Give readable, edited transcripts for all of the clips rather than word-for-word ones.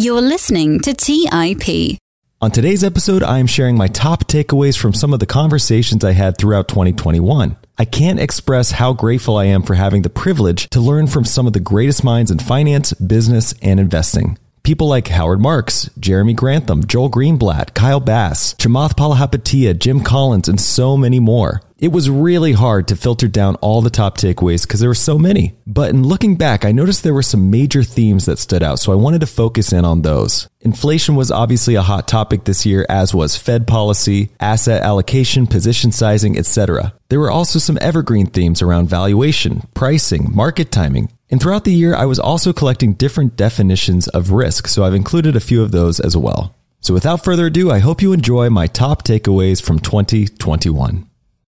You're listening to TIP. On today's episode, I am sharing my top takeaways from some of the conversations I had throughout 2021. I can't express how grateful I am for having the privilege to learn from some of the greatest minds in finance, business, and investing. People like Howard Marks, Jeremy Grantham, Joel Greenblatt, Kyle Bass, Chamath Palihapitiya, Jim Collins, and so many more. It was really hard to filter down all the top takeaways because there were so many. But in looking back, I noticed there were some major themes that stood out, so I wanted to focus in on those. Inflation was obviously a hot topic this year, as was Fed policy, asset allocation, position sizing, etc. There were also some evergreen themes around valuation, pricing, market timing. And throughout the year, I was also collecting different definitions of risk, so I've included a few of those as well. So without further ado, I hope you enjoy my top takeaways from 2021.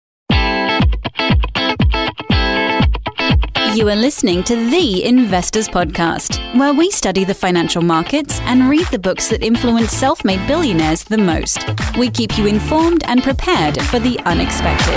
You are listening to The Investors Podcast, where we study the financial markets and read the books that influence self-made billionaires the most. We keep you informed and prepared for the unexpected.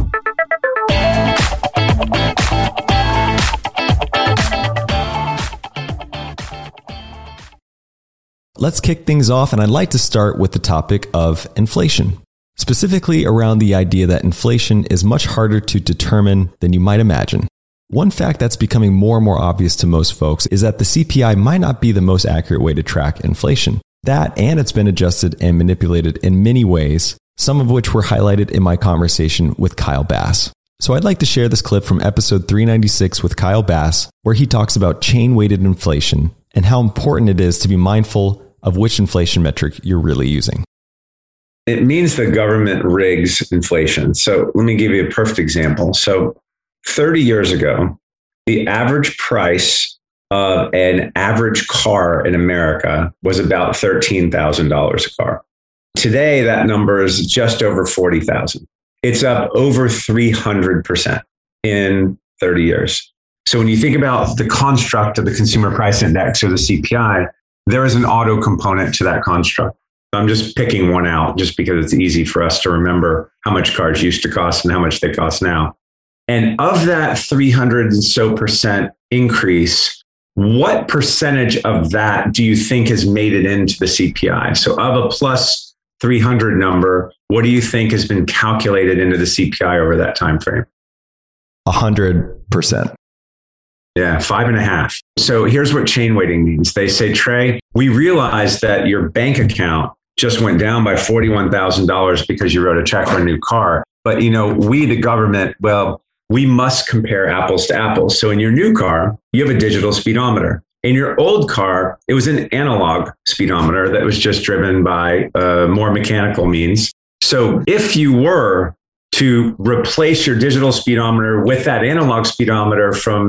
Let's kick things off, and I'd like to start with the topic of inflation, specifically around the idea that inflation is much harder to determine than you might imagine. One fact that's becoming more and more obvious to most folks is that the CPI might not be the most accurate way to track inflation. That, and it's been adjusted and manipulated in many ways, some of which were highlighted in my conversation with Kyle Bass. So I'd like to share this clip from episode 396 with Kyle Bass, where he talks about chain-weighted inflation and how important it is to be mindful of which inflation metric you're really using. It means the government rigs inflation. So let me give you a perfect example. So 30 years ago, the average price of an average car in America was about $13,000 a car. Today, that number is just over $40,000. It's up over 300% in 30 years. So when you think about the construct of the Consumer Price Index or the CPI, there is an auto component to that construct. I'm just picking one out just because it's easy for us to remember how much cars used to cost and how much they cost now. And of that 300 and so percent increase, what percentage of that do you think has made it into the CPI? So of a plus 300 number, what do you think has been calculated into the CPI over that time frame? 100%. Yeah, 5.5. So here's what chain weighting means. They say, Trey, we realized that your bank account just went down by $41,000 because you wrote a check for a new car. But, we, the government, we must compare apples to apples. So in your new car, you have a digital speedometer. In your old car, it was an analog speedometer that was just driven by more mechanical means. So if you were to replace your digital speedometer with that analog speedometer from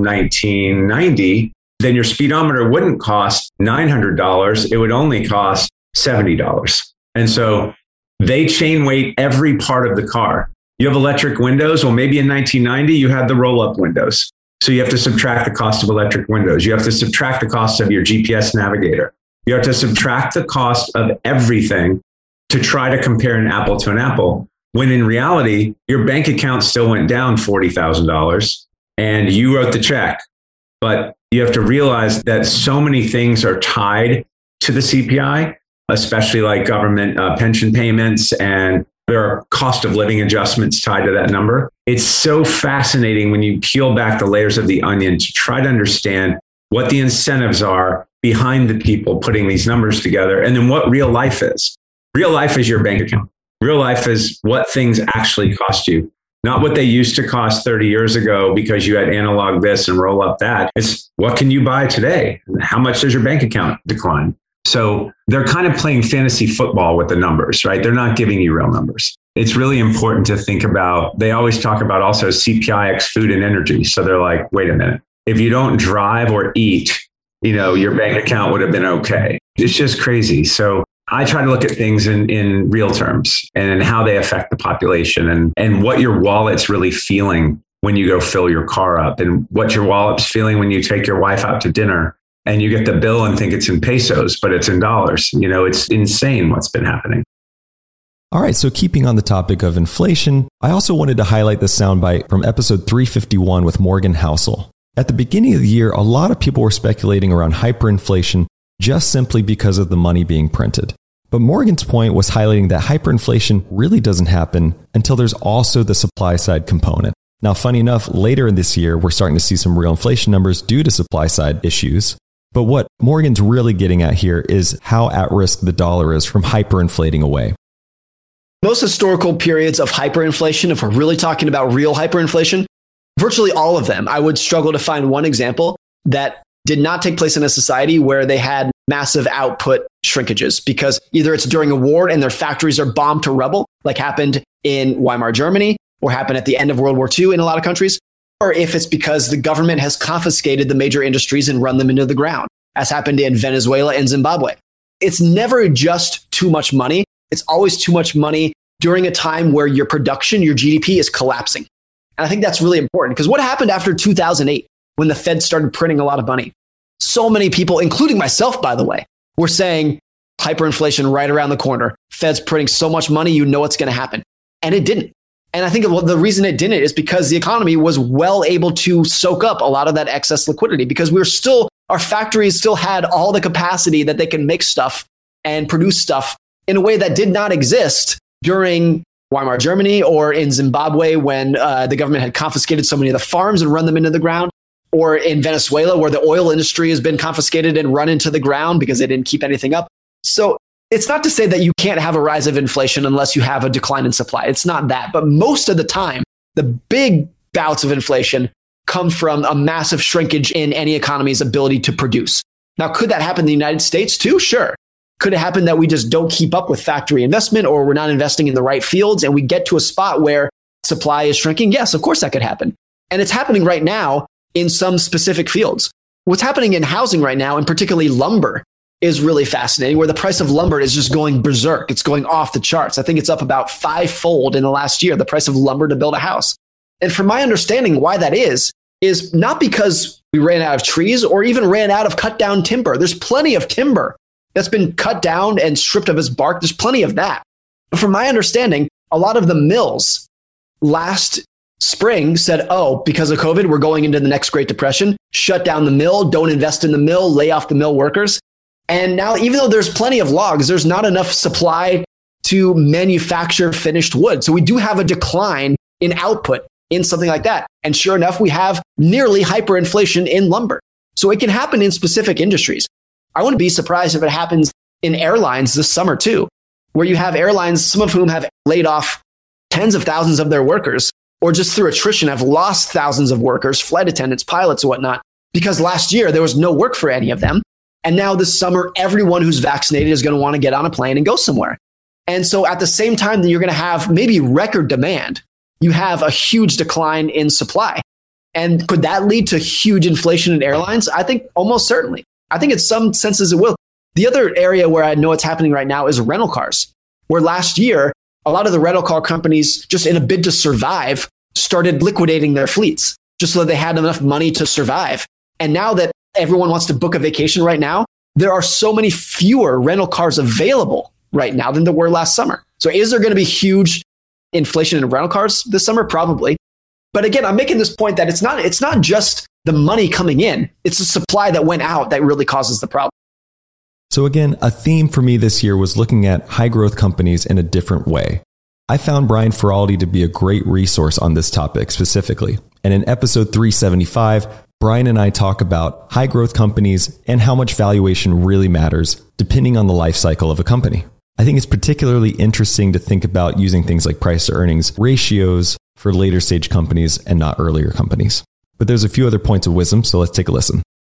1990, then your speedometer wouldn't cost $900. It would only cost $70. And so they chain weight every part of the car. You have electric windows. Well, maybe in 1990, you had the roll-up windows. So you have to subtract the cost of electric windows. You have to subtract the cost of your GPS navigator. You have to subtract the cost of everything to try to compare an apple to an apple. When in reality, your bank account still went down $40,000 and you wrote the check. But you have to realize that so many things are tied to the CPI, especially like government pension payments, and there are cost of living adjustments tied to that number. It's so fascinating when you peel back the layers of the onion to try to understand what the incentives are behind the people putting these numbers together, and then what real life is. Real life is your bank account. Real life is what things actually cost you, not what they used to cost 30 years ago because you had analog this and roll up that. It's what can you buy today? How much does your bank account decline? So they're kind of playing fantasy football with the numbers, right? They're not giving you real numbers. It's really important to think about, they always talk about also CPI x food and energy. So they're like, wait a minute, if you don't drive or eat, your bank account would have been okay. It's just crazy. So I try to look at things in real terms and how they affect the population and what your wallet's really feeling when you go fill your car up and what your wallet's feeling when you take your wife out to dinner and you get the bill and think it's in pesos, but it's in dollars. It's insane what's been happening. All right, so keeping on the topic of inflation, I also wanted to highlight the soundbite from episode 351 with Morgan Housel. At the beginning of the year, a lot of people were speculating around hyperinflation just simply because of the money being printed. But Morgan's point was highlighting that hyperinflation really doesn't happen until there's also the supply side component. Now, funny enough, later in this year, we're starting to see some real inflation numbers due to supply side issues. But what Morgan's really getting at here is how at risk the dollar is from hyperinflating away. Most historical periods of hyperinflation, if we're really talking about real hyperinflation, virtually all of them, I would struggle to find one example that did not take place in a society where they had massive output shrinkages, because either it's during a war and their factories are bombed to rubble, like happened in Weimar Germany, or happened at the end of World War II in a lot of countries, or if it's because the government has confiscated the major industries and run them into the ground, as happened in Venezuela and Zimbabwe. It's never just too much money. It's always too much money during a time where your production, your GDP is collapsing. And I think that's really important, because what happened after 2008 when the Fed started printing a lot of money? So many people, including myself, by the way, were saying hyperinflation right around the corner. Fed's printing so much money, you know what's going to happen. And it didn't. And I think the reason it didn't is because the economy was well able to soak up a lot of that excess liquidity, because our factories still had all the capacity that they can make stuff and produce stuff in a way that did not exist during Weimar Germany or in Zimbabwe when the government had confiscated so many of the farms and run them into the ground, or in Venezuela where the oil industry has been confiscated and run into the ground because they didn't keep anything up. So it's not to say that you can't have a rise of inflation unless you have a decline in supply. It's not that. But most of the time, the big bouts of inflation come from a massive shrinkage in any economy's ability to produce. Now, could that happen in the United States too? Sure. Could it happen that we just don't keep up with factory investment, or we're not investing in the right fields and we get to a spot where supply is shrinking? Yes, of course that could happen. And it's happening right now in some specific fields. What's happening in housing right now, and particularly lumber, is really fascinating, where the price of lumber is just going berserk. It's going off the charts. I think it's up about 5-fold in the last year, the price of lumber to build a house. And from my understanding, why that is not because we ran out of trees or even ran out of cut down timber. There's plenty of timber that's been cut down and stripped of its bark. There's plenty of that. But from my understanding, a lot of the mills last spring said, oh, because of COVID, we're going into the next Great Depression, shut down the mill, don't invest in the mill, lay off the mill workers. And now, even though there's plenty of logs, there's not enough supply to manufacture finished wood. So we do have a decline in output in something like that. And sure enough, we have nearly hyperinflation in lumber. So it can happen in specific industries. I wouldn't be surprised if it happens in airlines this summer too, where you have airlines, some of whom have laid off tens of thousands of their workers, or just through attrition have lost thousands of workers, flight attendants, pilots, and whatnot, because last year there was no work for any of them. And now this summer, everyone who's vaccinated is going to want to get on a plane and go somewhere. And so at the same time that you're going to have maybe record demand, you have a huge decline in supply. And could that lead to huge inflation in airlines? I think almost certainly. I think in some senses it will. The other area where I know it's happening right now is rental cars, where last year, a lot of the rental car companies, just in a bid to survive, started liquidating their fleets just so that they had enough money to survive. And now that everyone wants to book a vacation right now, there are so many fewer rental cars available right now than there were last summer. So is there going to be huge inflation in rental cars this summer? Probably. But again, I'm making this point that it's not just the money coming in, it's the supply that went out that really causes the problem. So again, a theme for me this year was looking at high growth companies in a different way. I found Brian Feroldi to be a great resource on this topic specifically. And in episode 375, Brian and I talk about high growth companies and how much valuation really matters depending on the life cycle of a company. I think it's particularly interesting to think about using things like price to earnings ratios for later stage companies and not earlier companies. But there's a few other points of wisdom, so let's take a listen.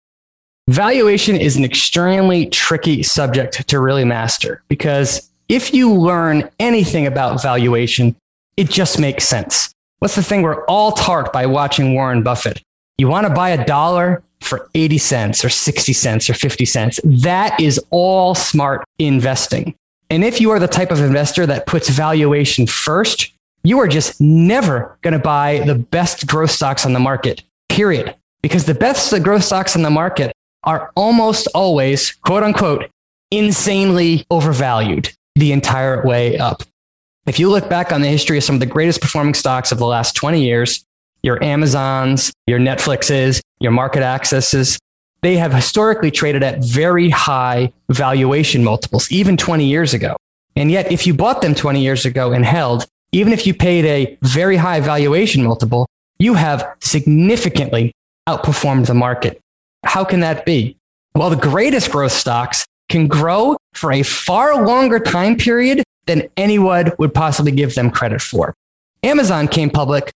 Valuation is an extremely tricky subject to really master, because if you learn anything about valuation, it just makes sense. What's the thing we're all taught by watching Warren Buffett? You want to buy $1 for 80 cents or 60 cents or 50 cents. That is all smart investing. And if you are the type of investor that puts valuation first, you are just never going to buy the best growth stocks on the market, period. Because the best growth stocks on the market are almost always, quote unquote, insanely overvalued the entire way up. If you look back on the history of some of the greatest performing stocks of the last 20 years, your Amazons, your Netflixes, your market accesses, they have historically traded at very high valuation multiples, even 20 years ago. And yet, if you bought them 20 years ago and held, even if you paid a very high valuation multiple, you have significantly outperformed the market. How can that be? Well, the greatest growth stocks can grow for a far longer time period than anyone would possibly give them credit for. Amazon came public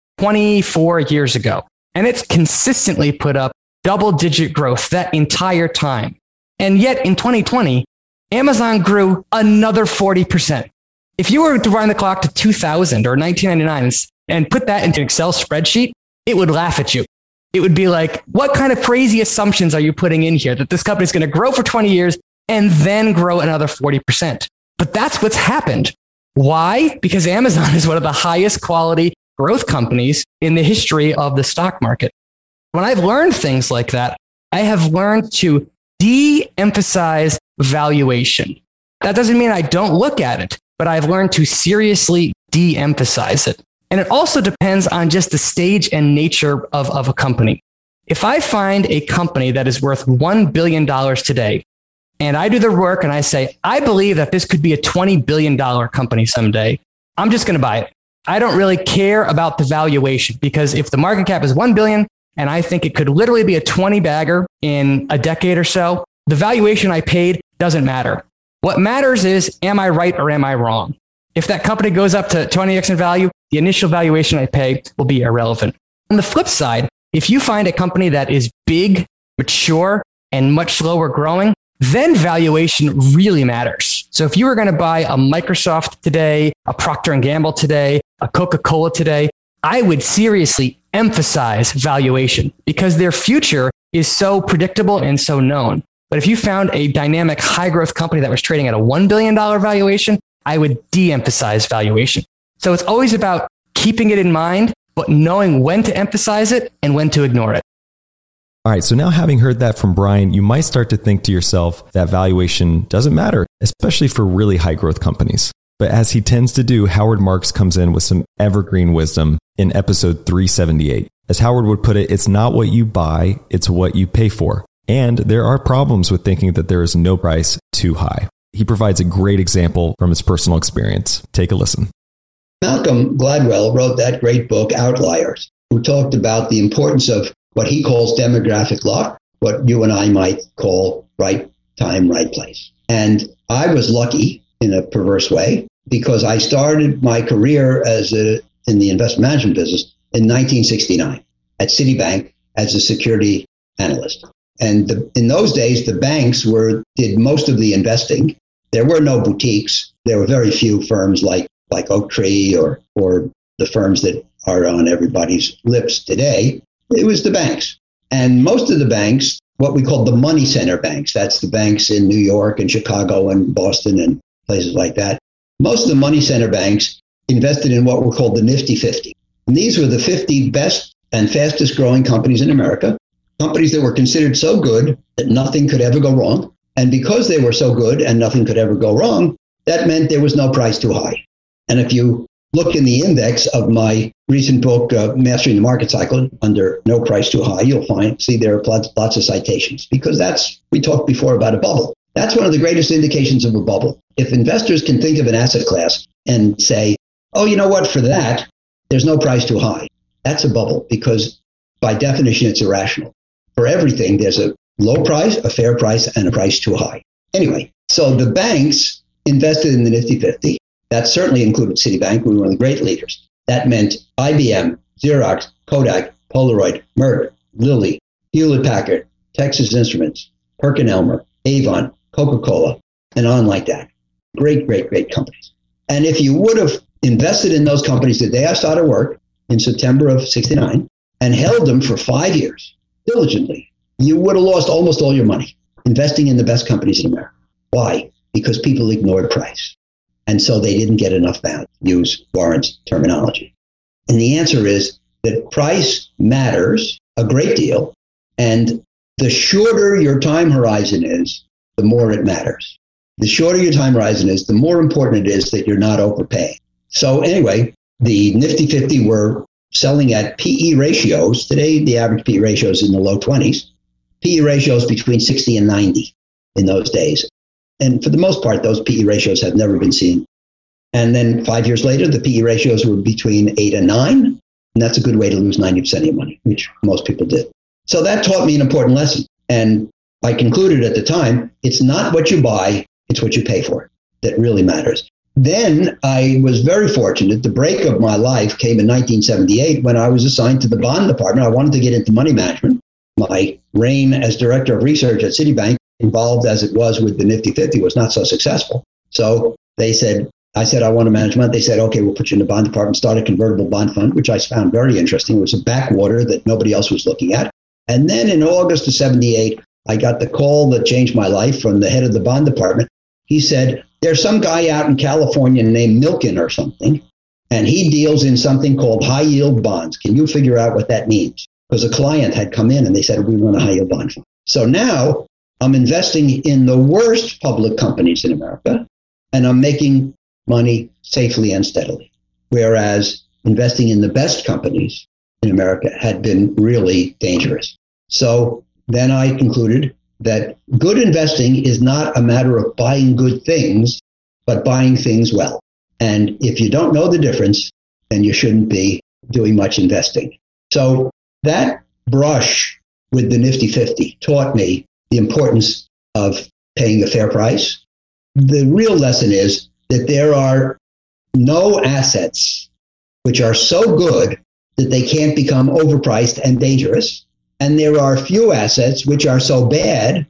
24 years ago, and it's consistently put up double-digit growth that entire time. And yet in 2020, Amazon grew another 40%. If you were to run the clock to 2000 or 1999 and put that into an Excel spreadsheet, it would laugh at you. It would be like, what kind of crazy assumptions are you putting in here that this company is going to grow for 20 years and then grow another 40%? But that's what's happened. Why? Because Amazon is one of the highest quality growth companies in the history of the stock market. When I've learned things like that, I have learned to de-emphasize valuation. That doesn't mean I don't look at it, but I've learned to seriously de-emphasize it. And it also depends on just the stage and nature of a company. If I find a company that is worth $1 billion today, and I do the work and I say, I believe that this could be a $20 billion company someday, I'm just going to buy it. I don't really care about the valuation, because if the market cap is 1 billion and I think it could literally be a 20 bagger in a decade or so, the valuation I paid doesn't matter. What matters is, am I right or am I wrong? If that company goes up to 20x in value, the initial valuation I pay will be irrelevant. On the flip side, if you find a company that is big, mature, and much slower growing, then valuation really matters. So if you were going to buy a Microsoft today, a Procter & Gamble today, a Coca-Cola today, I would seriously emphasize valuation because their future is so predictable and so known. But if you found a dynamic high growth company that was trading at a $1 billion valuation, I would de-emphasize valuation. So it's always about keeping it in mind, but knowing when to emphasize it and when to ignore it. All right, so now having heard that from Brian, you might start to think to yourself that valuation doesn't matter, especially for really high growth companies. But as he tends to do, Howard Marks comes in with some evergreen wisdom in episode 378. As Howard would put it, it's not what you buy, it's what you pay for. And there are problems with thinking that there is no price too high. He provides a great example from his personal experience. Take a listen. Malcolm Gladwell wrote that great book, Outliers, who talked about the importance of what he calls demographic luck, what you and I might call right time, right place. And I was lucky in a perverse way because I started my career in the investment management business in 1969 at Citibank as a security analyst. And in those days, the banks did most of the investing. There were no boutiques. There were very few firms like Oaktree or the firms that are on everybody's lips today. It was the banks. And most of the banks, what we call the money center banks, that's the banks in New York and Chicago and Boston and places like that. Most of the money center banks invested in what were called the Nifty 50. And these were the 50 best and fastest growing companies in America, companies that were considered so good that nothing could ever go wrong. And because they were so good and nothing could ever go wrong, that meant there was no price too high. And if you look in the index of my recent book, Mastering the Market Cycle, under No Price Too High, you'll see there are lots of citations because we talked before about a bubble. That's one of the greatest indications of a bubble. If investors can think of an asset class and say, oh, you know what, for that, there's no price too high. That's a bubble because by definition, it's irrational. For everything, there's a low price, a fair price, and a price too high. Anyway, so the banks invested in the Nifty 50. That certainly included Citibank, who were one of the great leaders. That meant IBM, Xerox, Kodak, Polaroid, Merck, Lilly, Hewlett-Packard, Texas Instruments, PerkinElmer, Avon, Coca-Cola, and on like that. Great, great, great companies. And if you would have invested in those companies the day I started work in September of 69 and held them for 5 years diligently, you would have lost almost all your money investing in the best companies in America. Why? Because people ignored price. And so they didn't get enough value, use Warren's terminology. And the answer is that price matters a great deal. And the shorter your time horizon is, the more it matters. The shorter your time horizon is, the more important it is that you're not overpaying. So anyway, the Nifty 50 were selling at PE ratios. Today, the average PE ratio is in the low 20s. PE ratios between 60 and 90 in those days. And for the most part, those PE ratios have never been seen. And then 5 years later, the PE ratios were between 8 and 9. And that's a good way to lose 90% of your money, which most people did. So that taught me an important lesson. And I concluded at the time, it's not what you buy, it's what you pay for it that really matters. Then I was very fortunate. The break of my life came in 1978 when I was assigned to the bond department. I wanted to get into money management. My reign as director of research at Citibank, involved as it was with the Nifty 50, was not so successful. So I said, I want to manage money. They said, okay, we'll put you in the bond department, start a convertible bond fund, which I found very interesting. It was a backwater that nobody else was looking at. And then in August of 78, I got the call that changed my life from the head of the bond department. He said, there's some guy out in California named Milken or something, and he deals in something called high yield bonds. Can you figure out what that means? Because a client had come in and they said, we want a high yield bond fund. So now I'm investing in the worst public companies in America, and I'm making money safely and steadily. Whereas investing in the best companies in America had been really dangerous. So then I concluded that good investing is not a matter of buying good things, but buying things well. And if you don't know the difference, then you shouldn't be doing much investing. So that brush with the Nifty 50 taught me the importance of paying a fair price. The real lesson is that there are no assets which are so good that they can't become overpriced and dangerous. And there are few assets which are so bad,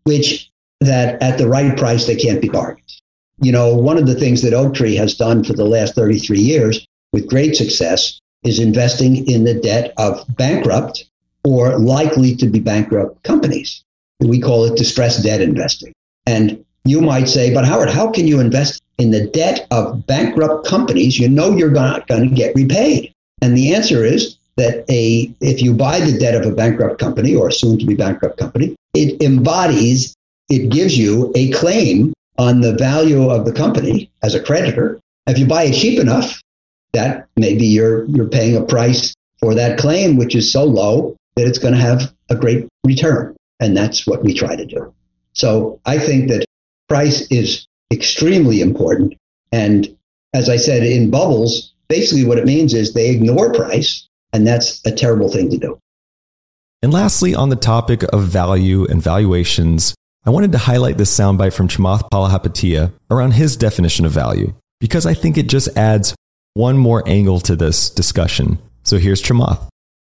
that at the right price, they can't be bargained. You know, one of the things that Oaktree has done for the last 33 years with great success is investing in the debt of bankrupt or likely to be bankrupt companies. We call it distressed debt investing. And you might say, but Howard, how can you invest in the debt of bankrupt companies? You know you're not going to get repaid. And the answer is that if you buy the debt of a bankrupt company or a soon-to-be bankrupt company, it gives you a claim on the value of the company as a creditor. If you buy it cheap enough, that maybe you're paying a price for that claim, which is so low that it's going to have a great return. And that's what we try to do. So I think that price is extremely important. And as I said, in bubbles, basically what it means is they ignore price. And that's a terrible thing to do. And lastly, on the topic of value and valuations, I wanted to highlight this soundbite from Chamath Palihapitiya around his definition of value, because I think it just adds one more angle to this discussion. So here's Chamath.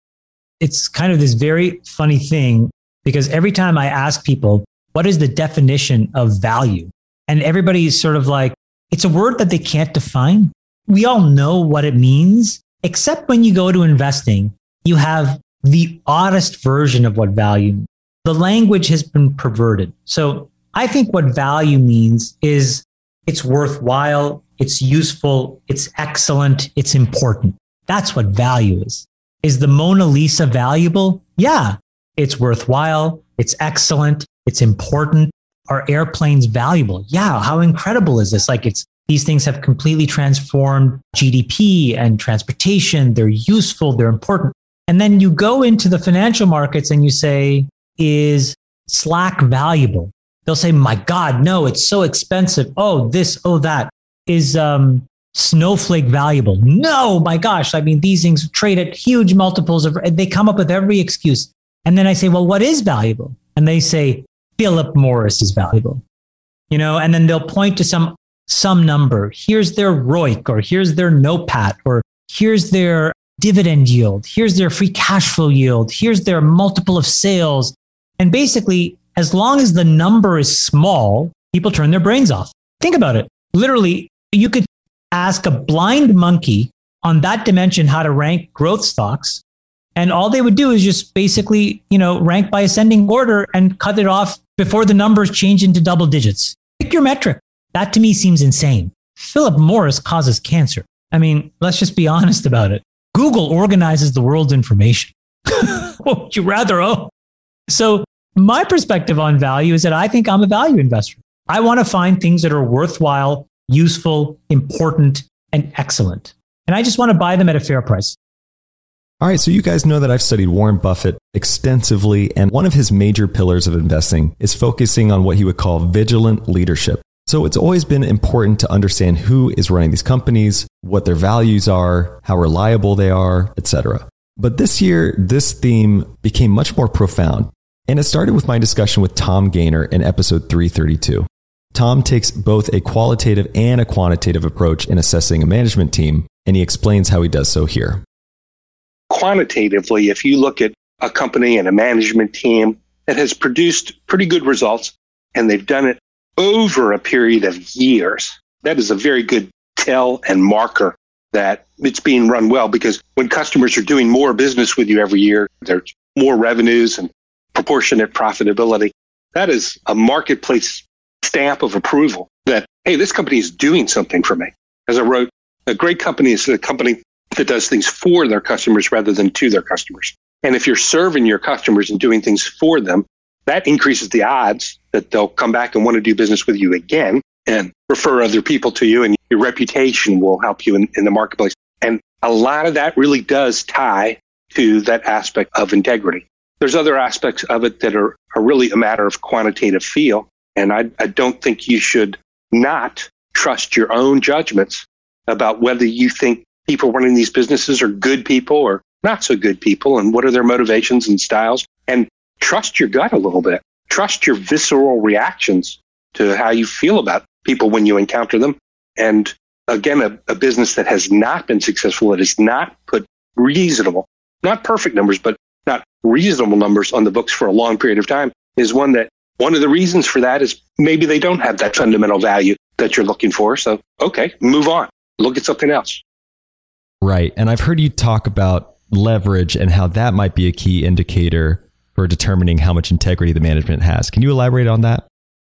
It's kind of this very funny thing, because every time I ask people, what is the definition of value? And everybody's sort of like, it's a word that they can't define. We all know what it means. Except when you go to investing, you have the oddest version of what value means. The language has been perverted. So I think what value means is it's worthwhile, it's useful, it's excellent, it's important. That's what value is. Is the Mona Lisa valuable? Yeah, it's worthwhile, it's excellent, it's important. Are airplanes valuable? Yeah, how incredible is this? These things have completely transformed GDP and transportation. They're useful. They're important. And then you go into the financial markets and you say, is Slack valuable? They'll say, my God, no, it's so expensive. Oh, this, oh, that. Is Snowflake valuable? No, my gosh. I mean, these things trade at huge multiples. They come up with every excuse. And then I say, well, what is valuable? And they say, Philip Morris is valuable. And then they'll point to some number. Here's their ROIC, or here's their NOPAT, or here's their dividend yield. Here's their free cash flow yield. Here's their multiple of sales. And basically, as long as the number is small, people turn their brains off. Think about it. Literally, you could ask a blind monkey on that dimension how to rank growth stocks. And all they would do is just basically, rank by ascending order and cut it off before the numbers change into double digits. Pick your metric. That to me seems insane. Philip Morris causes cancer. I mean, let's just be honest about it. Google organizes the world's information. What would you rather own? So my perspective on value is that I think I'm a value investor. I want to find things that are worthwhile, useful, important, and excellent. And I just want to buy them at a fair price. All right, so you guys know that I've studied Warren Buffett extensively, and one of his major pillars of investing is focusing on what he would call vigilant leadership. So it's always been important to understand who is running these companies, what their values are, how reliable they are, etc. But this year, this theme became much more profound, and it started with my discussion with Tom Gaynor in episode 332. Tom takes both a qualitative and a quantitative approach in assessing a management team, and he explains how he does so here. Quantitatively, if you look at a company and a management team that has produced pretty good results, and they've done it over a period of years, that is a very good tell and marker that it's being run well, because when customers are doing more business with you every year, there's more revenues and proportionate profitability. That is a marketplace stamp of approval that, hey, this company is doing something for me. As I wrote, a great company is a company that does things for their customers rather than to their customers. And if you're serving your customers and doing things for them, that increases the odds that they'll come back and want to do business with you again and refer other people to you, and your reputation will help you in the marketplace. And a lot of that really does tie to that aspect of integrity. There's other aspects of it that are really a matter of quantitative feel. And I don't think you should not trust your own judgments about whether you think people running these businesses are good people or not so good people, and what are their motivations and styles. And trust your gut a little bit. Trust your visceral reactions to how you feel about people when you encounter them. And again, a business that has not been successful, that has not put reasonable, not perfect numbers, but not reasonable numbers on the books for a long period of time, is one of the reasons for that is maybe they don't have that fundamental value that you're looking for. So, okay, move on. Look at something else. Right. And I've heard you talk about leverage and how that might be a key indicator for determining how much integrity the management has. Can you elaborate on that?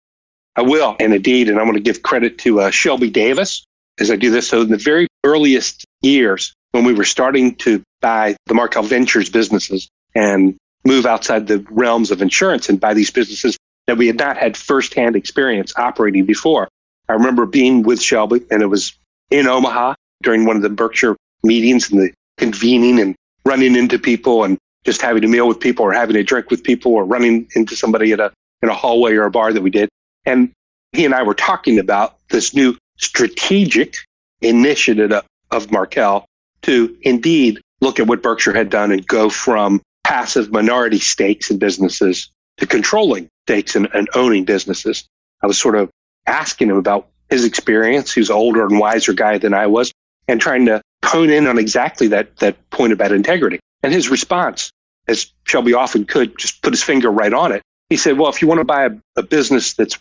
I will. And indeed, and I want to give credit to Shelby Davis as I do this. So in the very earliest years, when we were starting to buy the Markel Ventures businesses and move outside the realms of insurance and buy these businesses that we had not had firsthand experience operating before, I remember being with Shelby, and it was in Omaha during one of the Berkshire meetings and the convening and running into people and just having a meal with people or having a drink with people or running into somebody in a hallway or a bar that we did. And he and I were talking about this new strategic initiative of Markel to indeed look at what Berkshire had done and go from passive minority stakes in businesses to controlling stakes and owning businesses. I was sort of asking him about his experience. He was an older and wiser guy than I was, and trying to hone in on exactly that point about integrity. And his response, as Shelby often could, just put his finger right on it. He said, well, if you want to buy a business that's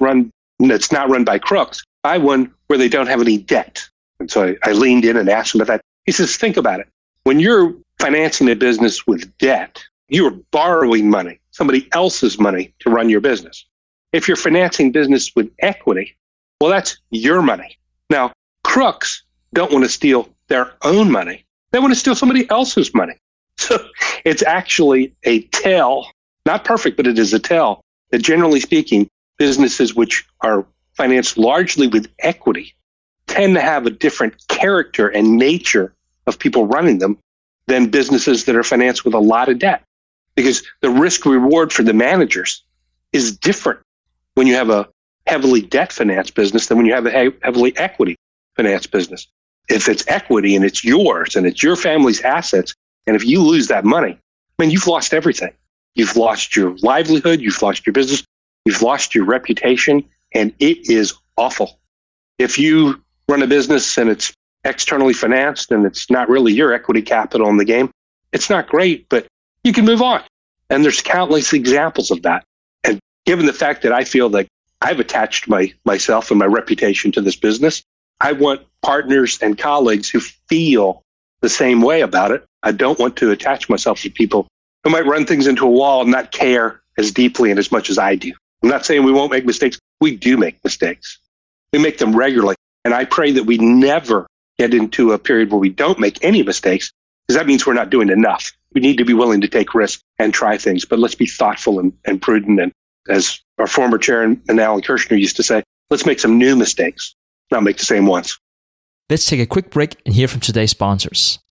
not run by crooks, buy one where they don't have any debt. And so I leaned in and asked him about that. He says, think about it. When you're financing a business with debt, you are borrowing money, somebody else's money, to run your business. If you're financing business with equity, well, that's your money. Now, crooks don't want to steal their own money. They want to steal somebody else's money. So it's actually a tell, not perfect, but it is a tell, that generally speaking, businesses which are financed largely with equity tend to have a different character and nature of people running them than businesses that are financed with a lot of debt. Because the risk reward for the managers is different when you have a heavily debt financed business than when you have a heavily equity financed business. If it's equity and it's yours and it's your family's assets, and if you lose that money, you've lost everything. You've lost your livelihood, you've lost your business, you've lost your reputation, and it is awful. If you run a business and it's externally financed and it's not really your equity capital in the game, it's not great, but you can move on. And there's countless examples of that. And given the fact that I feel like I've attached myself and my reputation to this business, I want partners and colleagues who feel the same way about it. I don't want to attach myself to people who might run things into a wall and not care as deeply and as much as I do. I'm not saying we won't make mistakes. We do make mistakes. We make them regularly. And I pray that we never get into a period where we don't make any mistakes, because that means we're not doing enough. We need to be willing to take risks and try things, but let's be thoughtful and prudent. And as our former chair and Alan Kirshner used to say, let's make some new mistakes, not make the same ones. Let's take a quick break and hear from today's sponsors.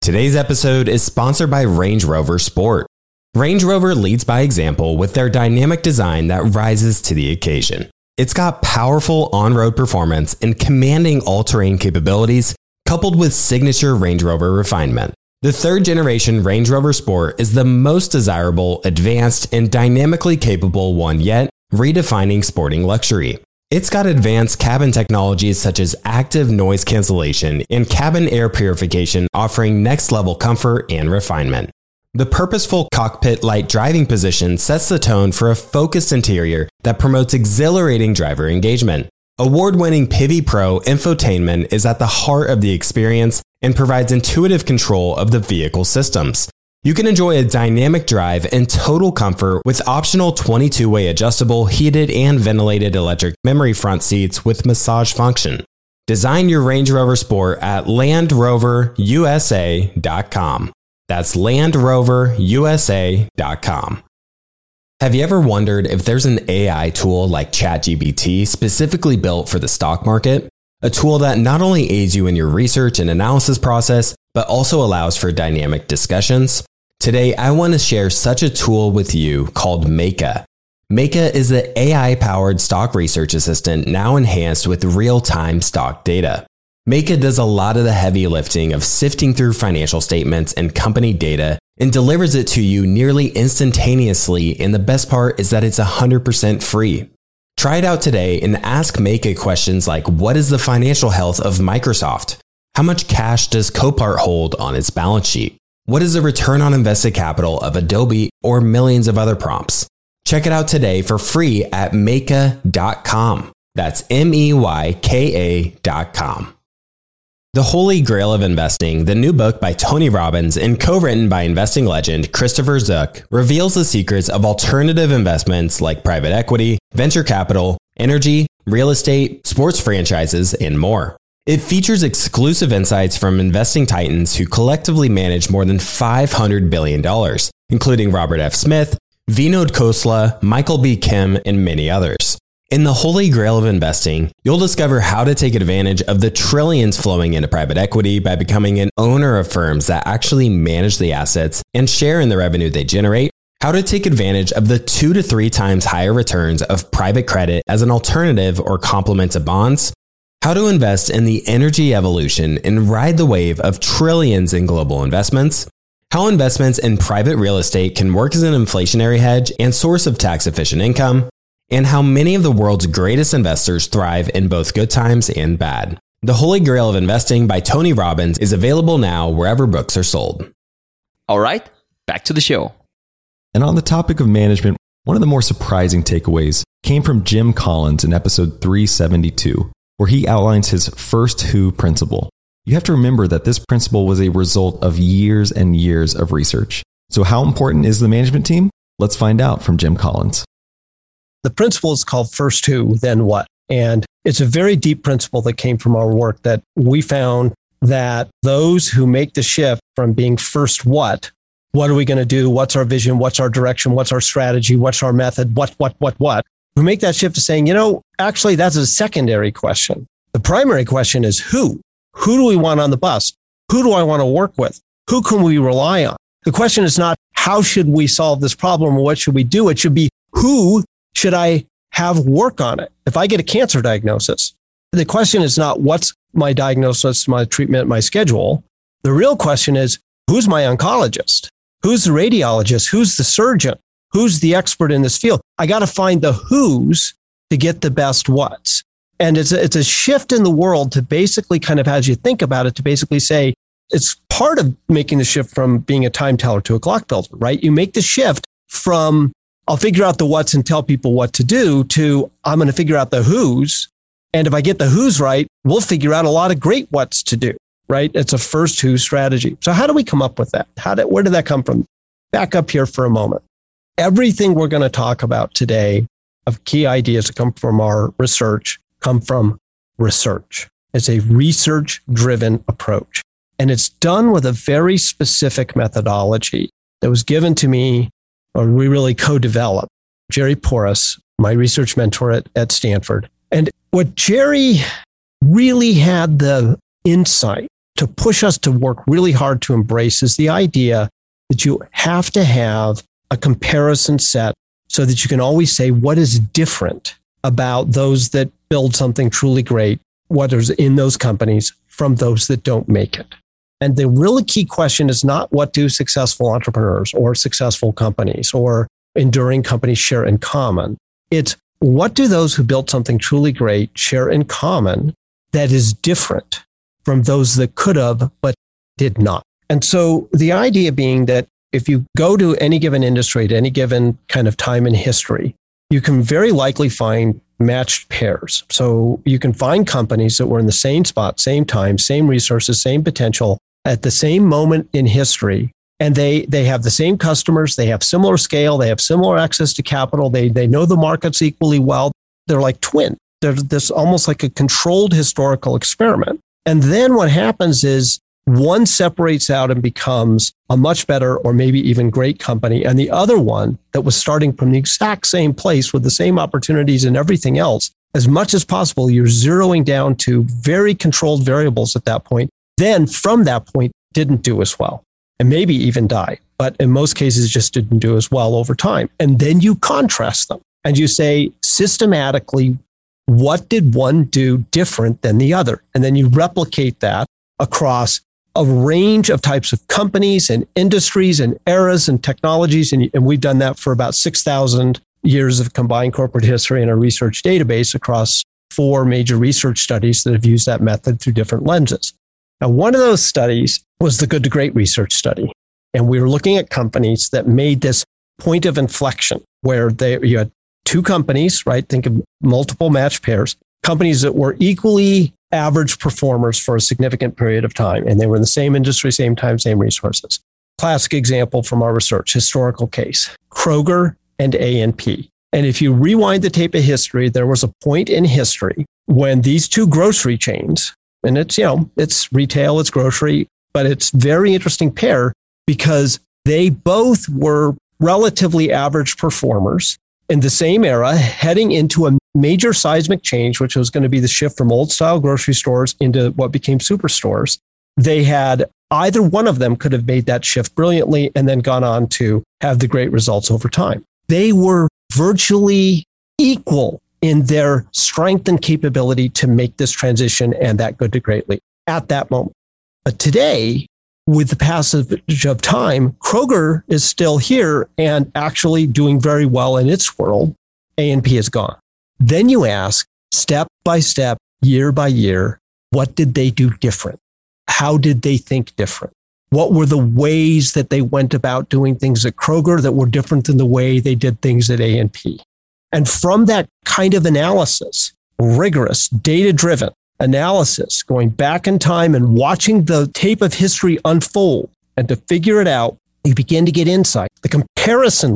Today's episode is sponsored by Range Rover Sport. Range Rover leads by example with their dynamic design that rises to the occasion. It's got powerful on-road performance and commanding all-terrain capabilities, coupled with signature Range Rover refinement. The third generation Range Rover Sport is the most desirable, advanced, and dynamically capable one yet, redefining sporting luxury. It's got advanced cabin technologies such as active noise cancellation and cabin air purification, offering next-level comfort and refinement. The purposeful cockpit-like driving position sets the tone for a focused interior that promotes exhilarating driver engagement. Award-winning Pivi Pro infotainment is at the heart of the experience and provides intuitive control of the vehicle systems. You can enjoy a dynamic drive and total comfort with optional 22-way adjustable, heated and ventilated electric memory front seats with massage function. Design your Range Rover Sport at LandRoverUSA.com. That's LandRoverUSA.com. Have you ever wondered if there's an AI tool like ChatGPT specifically built for the stock market? A tool that not only aids you in your research and analysis process, but also allows for dynamic discussions? Today, I want to share such a tool with you called Meyka. Meyka is the AI-powered stock research assistant now enhanced with real-time stock data. Meyka does a lot of the heavy lifting of sifting through financial statements and company data and delivers it to you nearly instantaneously, and the best part is that it's 100% free. Try it out today and ask Meyka questions like, what is the financial health of Microsoft? How much cash does Copart hold on its balance sheet? What is the return on invested capital of Adobe, or millions of other prompts? Check it out today for free at Meyka.com. That's Meyka.com. The Holy Grail of Investing, the new book by Tony Robbins and co-written by investing legend Christopher Zook, reveals the secrets of alternative investments like private equity, venture capital, energy, real estate, sports franchises, and more. It features exclusive insights from investing titans who collectively manage more than $500 billion, including Robert F. Smith, Vinod Khosla, Michael B. Kim, and many others. In the Holy Grail of Investing, you'll discover how to take advantage of the trillions flowing into private equity by becoming an owner of firms that actually manage the assets and share in the revenue they generate, how to take advantage of the 2 to 3 times higher returns of private credit as an alternative or complement to bonds, how to invest in the energy evolution and ride the wave of trillions in global investments, how investments in private real estate can work as an inflationary hedge and source of tax-efficient income, and how many of the world's greatest investors thrive in both good times and bad. The Holy Grail of Investing by Tony Robbins is available now wherever books are sold. All right, back to the show. And on the topic of management, one of the more surprising takeaways came from Jim Collins in episode 372, where he outlines his first who principle. You have to remember that this principle was a result of years and years of research. So how important is the management team? Let's find out from Jim Collins. The principle is called first who, then what. And it's a very deep principle that came from our work, that we found that those who make the shift from being first what are we going to do? What's our vision? What's our direction? What's our strategy? What's our method? What? Who make that shift to saying, actually, that's a secondary question. The primary question is who? Who do we want on the bus? Who do I want to work with? Who can we rely on? The question is not how should we solve this problem or what should we do? It should be who should I have work on it? If I get a cancer diagnosis, the question is not what's my diagnosis, my treatment, my schedule. The real question is who's my oncologist? Who's the radiologist? Who's the surgeon? Who's the expert in this field? I got to find the who's to get the best what's. And it's a shift in the world to basically kind of, as you think about it, to basically say it's part of making the shift from being a time teller to a clock builder, right? You make the shift from I'll figure out the what's and tell people what to do to I'm going to figure out the who's. And if I get the who's right, we'll figure out a lot of great what's to do, right? It's a first who strategy. So how do we come up with that? Where did that come from? Back up here for a moment. Everything we're going to talk about today of key ideas that come from our research come from research. It's a research-driven approach. And it's done with a very specific methodology that was given to me, or we really co-developed. Jerry Porras, my research mentor at Stanford. And what Jerry really had the insight to push us to work really hard to embrace is the idea that you have to have a comparison set so that you can always say what is different about those that build something truly great, what is in those companies from those that don't make it. And the really key question is not what do successful entrepreneurs or successful companies or enduring companies share in common. It's what do those who built something truly great share in common that is different from those that could have but did not. And so the idea being that if you go to any given industry at any given kind of time in history, you can very likely find matched pairs. So you can find companies that were in the same spot, same time, same resources, same potential at the same moment in history. And they have the same customers. They have similar scale. They have similar access to capital. They know the markets equally well. They're like twin. They're this almost like a controlled historical experiment. And then what happens is one separates out and becomes a much better or maybe even great company. And the other one that was starting from the exact same place with the same opportunities and everything else, as much as possible, you're zeroing down to very controlled variables at that point. Then from that point, didn't do as well and maybe even die. But in most cases, just didn't do as well over time. And then you contrast them and you say systematically, what did one do different than the other? And then you replicate that across a range of types of companies and industries and eras and technologies. And we've done that for about 6,000 years of combined corporate history in a research database across 4 major research studies that have used that method through different lenses. Now, one of those studies was the Good to Great research study. And we were looking at companies that made this point of inflection where you had 2 companies, right? Think of multiple match pairs, companies that were equally average performers for a significant period of time. And they were in the same industry, same time, same resources. Classic example from our research, historical case, Kroger and A&P. And if you rewind the tape of history, there was a point in history when these 2 grocery chains, and it's retail, it's grocery, but it's very interesting pair because they both were relatively average performers in the same era, heading into a major seismic change, which was going to be the shift from old style grocery stores into what became superstores. They had either one of them could have made that shift brilliantly and then gone on to have the great results over time. They were virtually equal in their strength and capability to make this transition and that good to greatly at that moment. But today, with the passage of time, Kroger is still here and actually doing very well in its world. A&P is gone. Then you ask, step by step, year by year, what did they do different? How did they think different? What were the ways that they went about doing things at Kroger that were different than the way they did things at A&P? And from that kind of analysis, rigorous, data-driven analysis, going back in time and watching the tape of history unfold and to figure it out, you begin to get insight. The comparison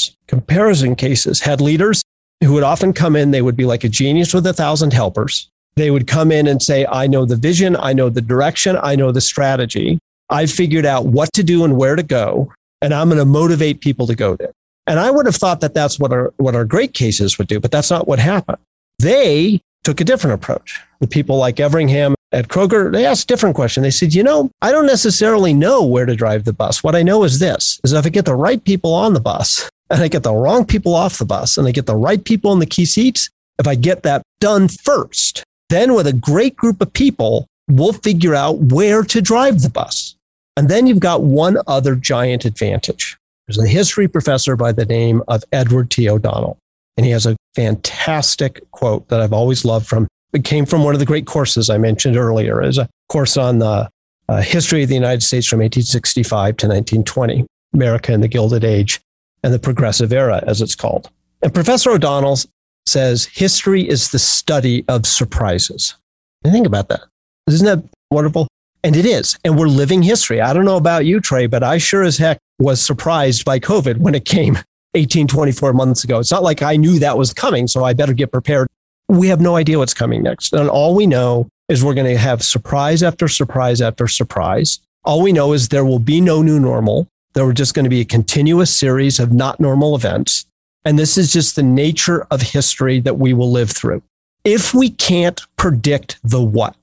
cases had leaders who would often come in, they would be like a genius with 1,000 helpers. They would come in and say, I know the vision, I know the direction, I know the strategy. I've figured out what to do and where to go, and I'm going to motivate people to go there. And I would have thought that that's what our great cases would do, but that's not what happened. They took a different approach. The people like Everingham at Kroger, they asked a different question. They said, I don't necessarily know where to drive the bus. What I know is this, is if I get the right people on the bus and I get the wrong people off the bus and I get the right people in the key seats, if I get that done first, then with a great group of people, we'll figure out where to drive the bus. And then you've got one other giant advantage. There's a history professor by the name of Edward T. O'Donnell. And he has a fantastic quote that I've always loved it came from one of the great courses I mentioned earlier. It's a course on the history of the United States from 1865 to 1920, America in the Gilded Age and the Progressive Era, as it's called. And Professor O'Donnell says, history is the study of surprises. And think about that. Isn't that wonderful? And it is. And we're living history. I don't know about you, Trey, but I sure as heck was surprised by COVID when it came 24 months ago. It's not like I knew that was coming, so I better get prepared. We have no idea what's coming next. And all we know is we're going to have surprise after surprise after surprise. All we know is there will be no new normal. There were just going to be a continuous series of not normal events. And this is just the nature of history that we will live through. If we can't predict the what,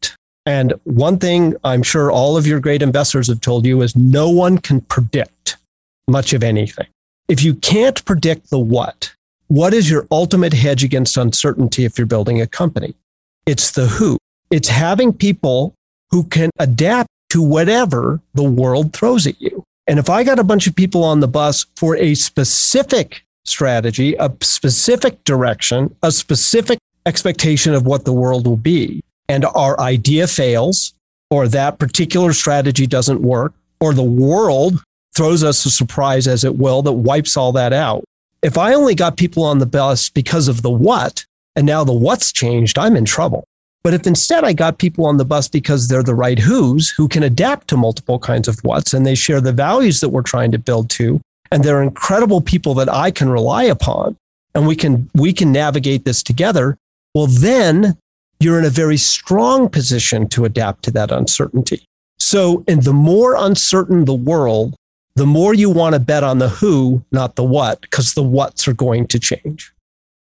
And one thing I'm sure all of your great investors have told you is no one can predict much of anything. If you can't predict the what is your ultimate hedge against uncertainty if you're building a company? It's the who. It's having people who can adapt to whatever the world throws at you. And if I got a bunch of people on the bus for a specific strategy, a specific direction, a specific expectation of what the world will be, and our idea fails, or that particular strategy doesn't work, or the world throws us a surprise as it will that wipes all that out. If I only got people on the bus because of the what, and now the what's changed, I'm in trouble. But if instead I got people on the bus because they're the right who's, who can adapt to multiple kinds of what's, and they share the values that we're trying to build to, and they're incredible people that I can rely upon, and we can navigate this together, well, then you're in a very strong position to adapt to that uncertainty. So, and the more uncertain the world, the more you want to bet on the who, not the what, because the what's are going to change.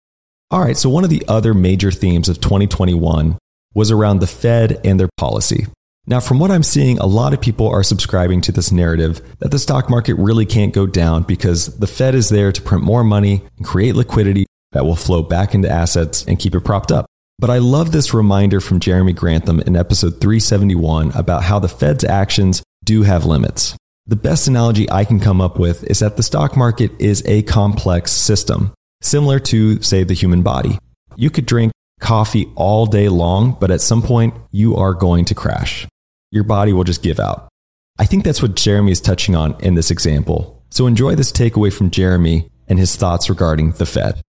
All right. So one of the other major themes of 2021 was around the Fed and their policy. Now, from what I'm seeing, a lot of people are subscribing to this narrative that the stock market really can't go down because the Fed is there to print more money and create liquidity that will flow back into assets and keep it propped up. But I love this reminder from Jeremy Grantham in episode 371 about how the Fed's actions do have limits. The best analogy I can come up with is that the stock market is a complex system, similar to, say, the human body. You could drink coffee all day long, but at some point you are going to crash. Your body will just give out. I think that's what Jeremy is touching on in this example. So enjoy this takeaway from Jeremy and his thoughts regarding the Fed.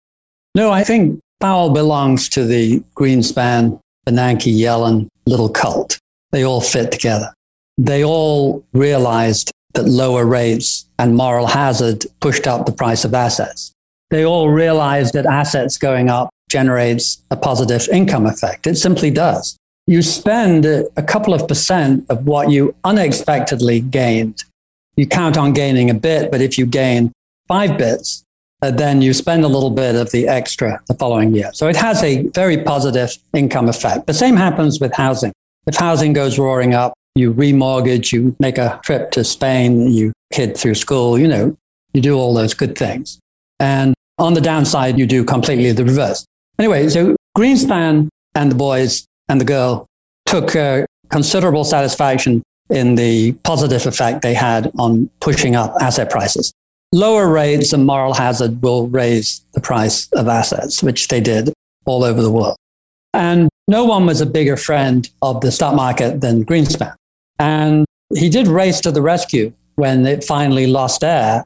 No, I think Powell belongs to the Greenspan, Bernanke, Yellen little cult. They all fit together. They all realized that lower rates and moral hazard pushed up the price of assets. They all realized that assets going up generates a positive income effect. It simply does. You spend a couple of % of what you unexpectedly gained. You count on gaining a bit, but if you gain 5 bits, then you spend a little bit of the extra the following year. So it has a very positive income effect. The same happens with housing. If housing goes roaring up, you remortgage, you make a trip to Spain, you kid through school, you do all those good things. And on the downside, you do completely the reverse. Anyway, so Greenspan and the boys and the girl took considerable satisfaction in the positive effect they had on pushing up asset prices. Lower rates and moral hazard will raise the price of assets, which they did all over the world. And no one was a bigger friend of the stock market than Greenspan. And he did race to the rescue when it finally lost air.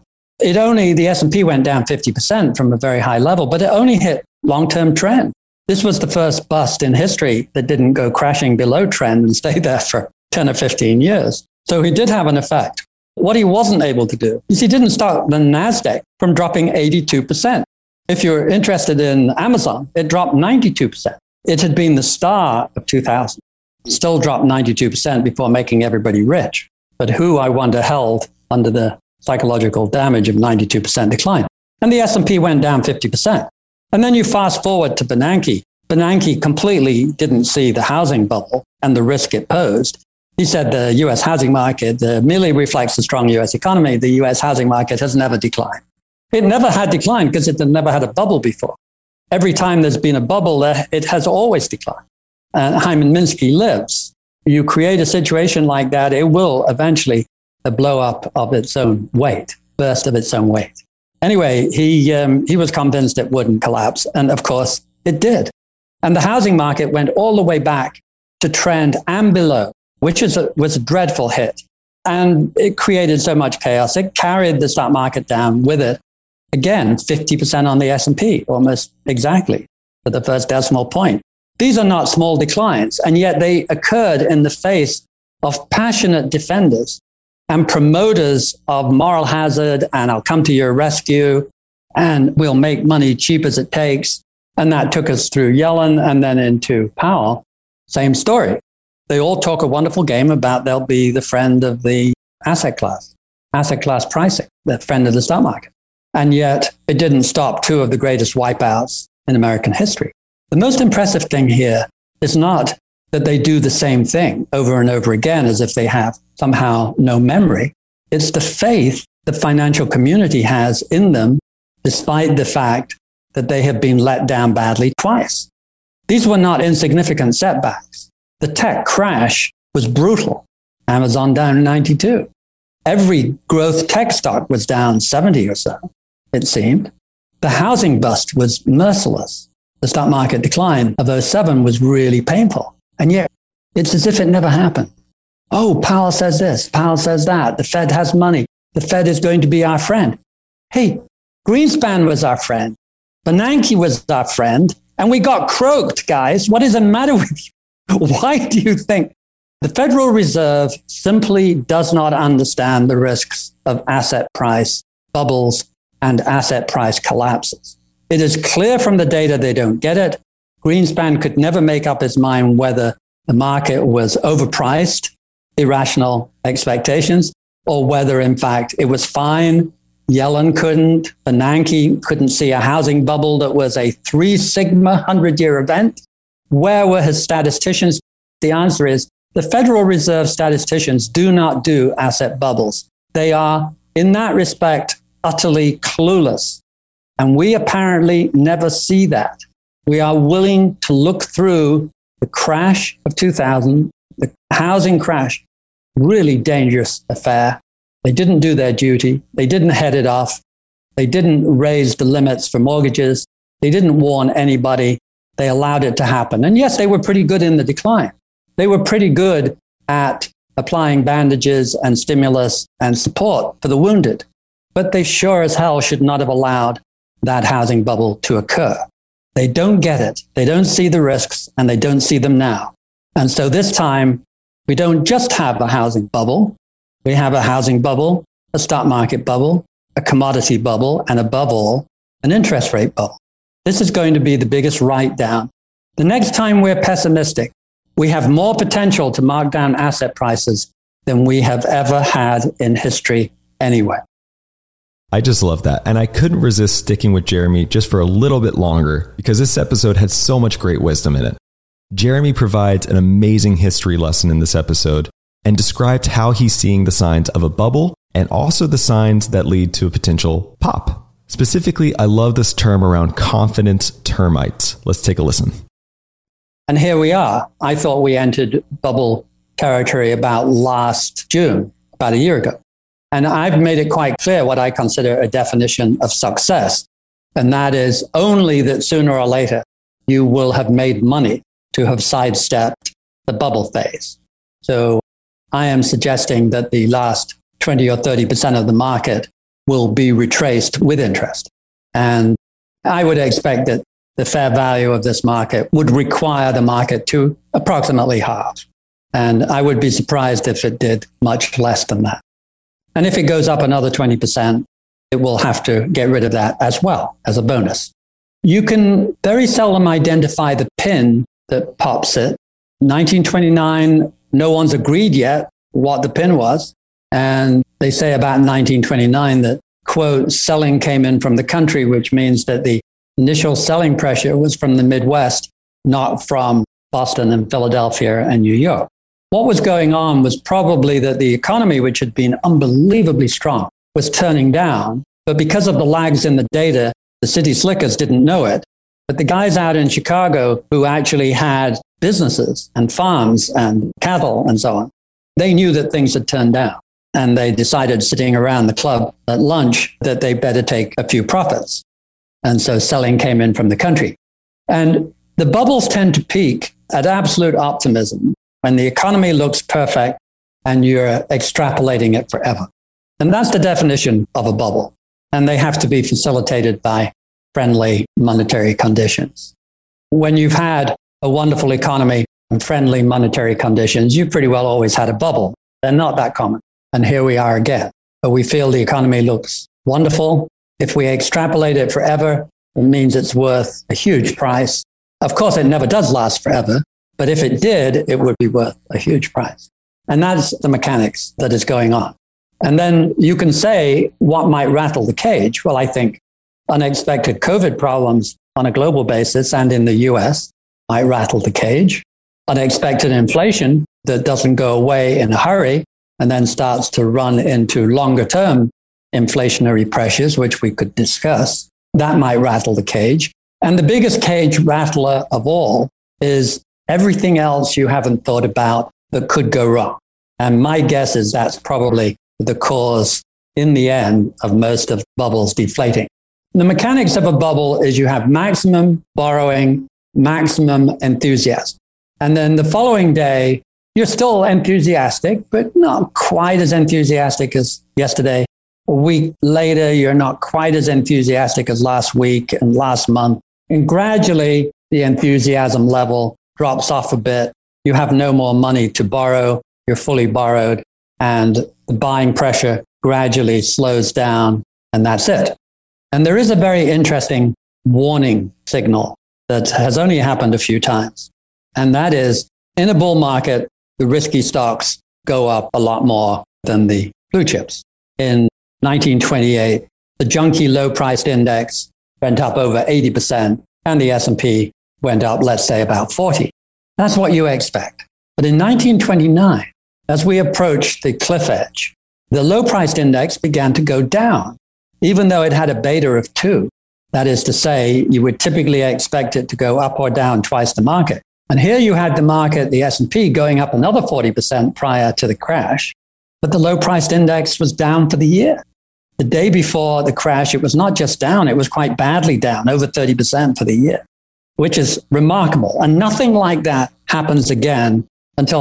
The S&P went down 50% from a very high level, but it only hit long-term trend. This was the first bust in history that didn't go crashing below trend and stay there for 10 or 15 years. So he did have an effect. What he wasn't able to do is he didn't stop the NASDAQ from dropping 82%. If you're interested in Amazon, it dropped 92%. It had been the star of 2000. Still dropped 92% before making everybody rich. But who, I wonder, held under the psychological damage of 92% decline? And the S&P went down 50%. And then you fast forward to Bernanke. Bernanke completely didn't see the housing bubble and the risk it posed. He said the U.S. housing market merely reflects the strong U.S. economy. The U.S. housing market has never declined. It never had declined because it had never had a bubble before. Every time there's been a bubble, it has always declined. And Hyman Minsky lives. You create a situation like that, it will eventually blow up of its own weight, burst of its own weight. Anyway, he was convinced it wouldn't collapse. And of course, it did. And the housing market went all the way back to trend and below, which was a dreadful hit. And it created so much chaos. It carried the stock market down with it. Again, 50% on the S&P, almost exactly, at the first decimal point. These are not small declines, and yet they occurred in the face of passionate defenders and promoters of moral hazard, and I'll come to your rescue, and we'll make money cheap as it takes. And that took us through Yellen and then into Powell. Same story. They all talk a wonderful game about they'll be the friend of the asset class pricing, the friend of the stock market. And yet it didn't stop 2 of the greatest wipeouts in American history. The most impressive thing here is not that they do the same thing over and over again as if they have somehow no memory. It's the faith the financial community has in them, despite the fact that they have been let down badly twice. These were not insignificant setbacks. The tech crash was brutal. Amazon down 92. Every growth tech stock was down 70 or so, it seemed. The housing bust was merciless. The stock market decline of 2007 was really painful. And yet it's as if it never happened. Oh, Powell says this, Powell says that. The Fed has money. The Fed is going to be our friend. Hey, Greenspan was our friend. Bernanke was our friend. And we got croaked, guys. What is the matter with you? Why do you think the Federal Reserve simply does not understand the risks of asset price bubbles and asset price collapses? It is clear from the data they don't get it. Greenspan could never make up his mind whether the market was overpriced, irrational expectations, or whether, in fact, it was fine. Yellen couldn't. Bernanke couldn't see a housing bubble that was a 3 sigma 100-year event. Where were his statisticians? The answer is the Federal Reserve statisticians do not do asset bubbles. They are, in that respect, utterly clueless. And we apparently never see that. We are willing to look through the crash of 2000, the housing crash, really dangerous affair. They didn't do their duty. They didn't head it off. They didn't raise the limits for mortgages. They didn't warn anybody. They allowed it to happen. And yes, they were pretty good in the decline. They were pretty good at applying bandages and stimulus and support for the wounded. But they sure as hell should not have allowed that housing bubble to occur. They don't get it. They don't see the risks, and they don't see them now. And so this time, we don't just have a housing bubble. We have a housing bubble, a stock market bubble, a commodity bubble, and above all, an interest rate bubble. This is going to be the biggest write-down. The next time we're pessimistic, we have more potential to mark down asset prices than we have ever had in history anyway. I just love that. And I couldn't resist sticking with Jeremy just for a little bit longer because this episode had so much great wisdom in it. Jeremy provides an amazing history lesson in this episode and describes how he's seeing the signs of a bubble and also the signs that lead to a potential pop. Specifically, I love this term around confidence termites. Let's take a listen. And here we are. I thought we entered bubble territory about last June, about a year ago. And I've made it quite clear what I consider a definition of success. And that is only that sooner or later you will have made money to have sidestepped the bubble phase. So I am suggesting that the last 20 or 30% of the market will be retraced with interest. And I would expect that the fair value of this market would require the market to approximately halve. And I would be surprised if it did much less than that. And if it goes up another 20%, it will have to get rid of that as well as a bonus. You can very seldom identify the pin that pops it. 1929, no one's agreed yet what the pin was. And they say about 1929 that, quote, selling came in from the country, which means that the initial selling pressure was from the Midwest, not from Boston and Philadelphia and New York. What was going on was probably that the economy, which had been unbelievably strong, was turning down. But because of the lags in the data, the city slickers didn't know it. But the guys out in Chicago who actually had businesses and farms and cattle and so on, they knew that things had turned down. And they decided, sitting around the club at lunch, that they better take a few profits. And so selling came in from the country. And the bubbles tend to peak at absolute optimism when the economy looks perfect and you're extrapolating it forever. And that's the definition of a bubble. And they have to be facilitated by friendly monetary conditions. When you've had a wonderful economy and friendly monetary conditions, you've pretty well always had a bubble. They're not that common. And here we are again. But we feel the economy looks wonderful. If we extrapolate it forever, it means it's worth a huge price. Of course, it never does last forever. But if it did, it would be worth a huge price. And that's the mechanics that is going on. And then you can say, what might rattle the cage? Well, I think unexpected COVID problems on a global basis and in the US might rattle the cage. unexpected inflation that doesn't go away in a hurry and then starts to run into longer term inflationary pressures, which we could discuss, that might rattle the cage. And the biggest cage rattler of all is everything else you haven't thought about that could go wrong. And my guess is that's probably the cause in the end of most of bubbles deflating. The mechanics of a bubble is you have maximum borrowing, maximum enthusiasm. And then the following day, you're still enthusiastic, but not quite as enthusiastic as yesterday. A week later, you're not quite as enthusiastic as last week and last month. And gradually, the enthusiasm level drops off a bit. You have no more money to borrow. You're fully borrowed. And the buying pressure gradually slows down. And that's it. And there is a very interesting warning signal that has only happened a few times. And that is, in a bull market, the risky stocks go up a lot more than the blue chips. In 1928, the junky low-priced index went up over 80%, and the S&P went up, let's say, about 40%. That's what you expect. But in 1929, as we approached the cliff edge, the low-priced index began to go down, even though it had a beta of 2. That is to say, you would typically expect it to go up or down twice the market. And here you had the market, the S&P, going up another 40% prior to the crash, but the low-priced index was down for the year. The day before the crash, it was not just down, it was quite badly down, over 30% for the year, which is remarkable. And nothing like that happens again until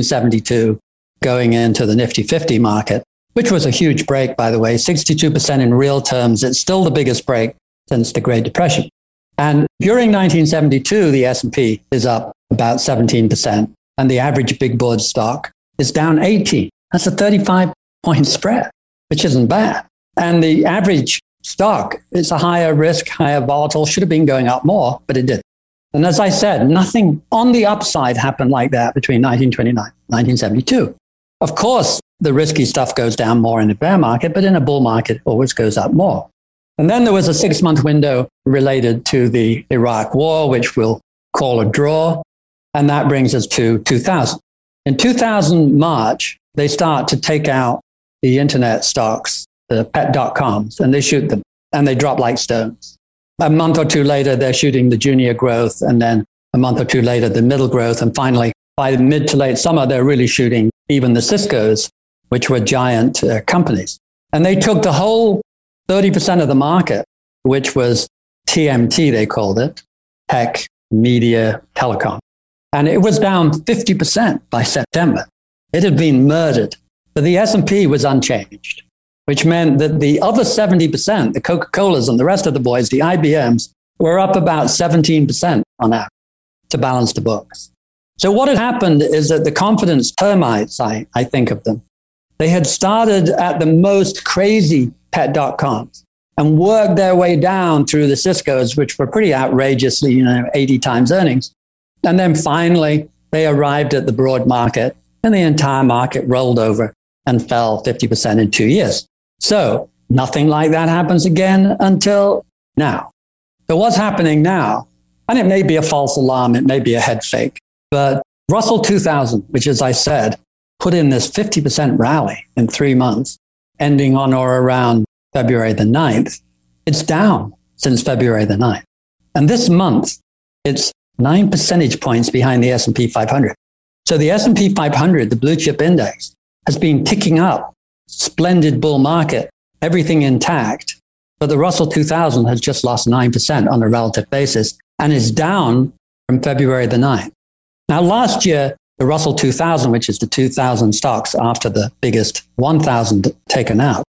1972, going into the Nifty 50 market, which was a huge break, by the way, 62% in real terms. It's still the biggest break since the Great Depression. And during 1972, the S&P is up about 17%, and the average big board stock is down 18. That's a 35-point spread, which isn't bad. And the average stock is a higher risk, higher volatile, should have been going up more, but it didn't. And as I said, nothing on the upside happened like that between 1929 and 1972. Of course, the risky stuff goes down more in a bear market, but in a bull market, it always goes up more. And then there was a 6-month window related to the Iraq war, which we'll call a draw. And that brings us to 2000. In 2000 March, they start to take out the internet stocks, the pet.coms, and they shoot them and they drop like stones. A month or two later, they're shooting the junior growth. And then a month or two later, the middle growth. And finally, by mid to late summer, they're really shooting even the Ciscos, which were giant companies. And they took the whole 30% of the market, which was TMT, they called it, tech, media, telecom. And it was down 50% by September. It had been murdered. But the S&P was unchanged, which meant that the other 70%, the Coca-Colas and the rest of the boys, the IBMs, were up about 17% on average to balance the books. So what had happened is that the confidence termites, I think of them, they had started at the most crazy pet.coms and worked their way down through the Ciscos, which were pretty outrageously, 80 times earnings. And then finally, they arrived at the broad market, and the entire market rolled over and fell 50% in 2 years. So nothing like that happens again until now. So what's happening now, and it may be a false alarm, it may be a head fake, but Russell 2000, which, as I said, put in this 50% rally in 3 months, ending on or around February the 9th, it's down since February the 9th. And this month, it's 9 percentage points behind the S&P 500. So the S&P 500, the blue chip index, has been ticking up. Splendid bull market, everything intact. But the Russell 2000 has just lost 9% on a relative basis and is down from February the 9th. Now, last year, the Russell 2000, which is the 2,000 stocks after the biggest 1,000 taken out,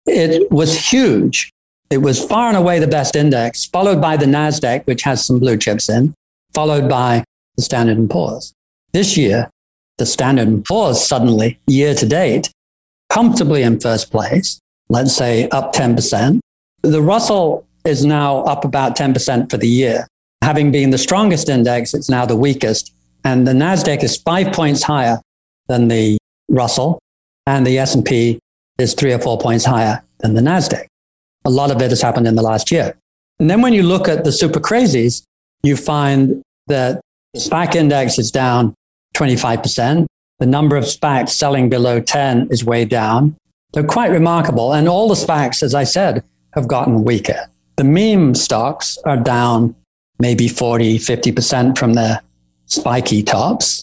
it was huge. It was far and away the best index, followed by the NASDAQ, which has some blue chips in, followed by the Standard & Poor's. This year, the Standard & Poor's suddenly, year to date, comfortably in first place, let's say up 10%. The Russell is now up about 10% for the year. Having been the strongest index, it's now the weakest. And the NASDAQ is 5 points higher than the Russell, and the S&P is 3 or 4 points higher than the NASDAQ. A lot of it has happened in the last year. And then when you look at the super crazies, you find that the SPAC index is down 25%. The number of SPACs selling below 10 is way down. They're quite remarkable. And all the SPACs, as I said, have gotten weaker. The meme stocks are down maybe 40, 50% from their spiky tops,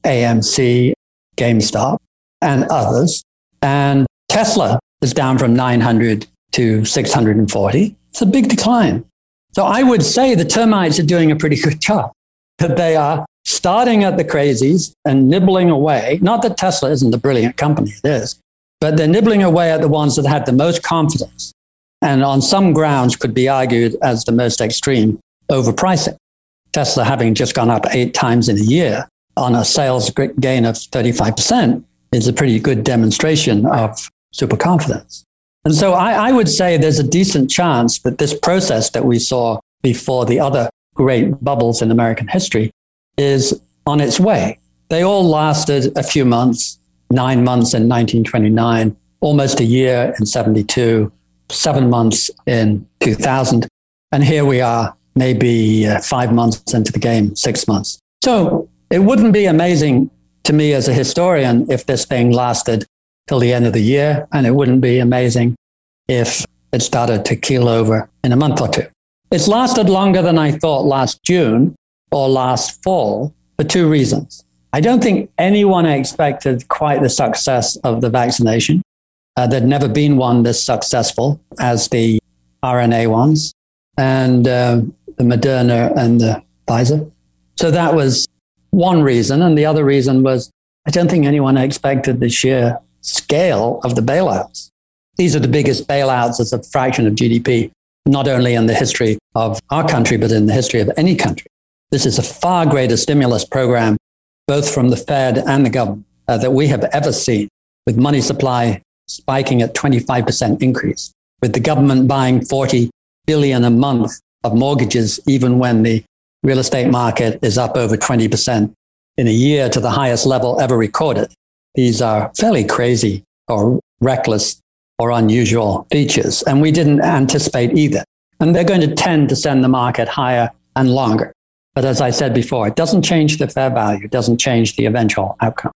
AMC, GameStop, and others. And Tesla is down from 900 to 640. It's a big decline. So I would say the termites are doing a pretty good job, that they are starting at the crazies and nibbling away. Not that Tesla isn't a brilliant company, it is, but they're nibbling away at the ones that had the most confidence and on some grounds could be argued as the most extreme overpricing. Tesla having just gone up 8 times in a year on a sales gain of 35% is a pretty good demonstration of super confidence. And so I would say there's a decent chance that this process that we saw before the other great bubbles in American history is on its way. They all lasted a few months, 9 months in 1929, almost a year in 72, 7 months in 2000. And here we are, maybe 5 months into the game, 6 months. So it wouldn't be amazing to me as a historian if this thing lasted till the end of the year, and it wouldn't be amazing if it started to keel over in a month or two. It's lasted longer than I thought last June or last fall for 2 reasons. I don't think anyone expected quite the success of the vaccination. There'd never been one this successful as the RNA ones and the Moderna and the Pfizer. So that was one reason. And the other reason was I don't think anyone expected the sheer scale of the bailouts. These are the biggest bailouts as a fraction of GDP, not only in the history of our country, but in the history of any country. This is a far greater stimulus program, both from the Fed and the government, that we have ever seen, with money supply spiking at 25% increase, with the government buying 40 billion a month of mortgages, even when the real estate market is up over 20% in a year to the highest level ever recorded. These are fairly crazy or reckless or unusual features, and we didn't anticipate either. And they're going to tend to send the market higher and longer. But as I said before, it doesn't change the fair value, it doesn't change the eventual outcome.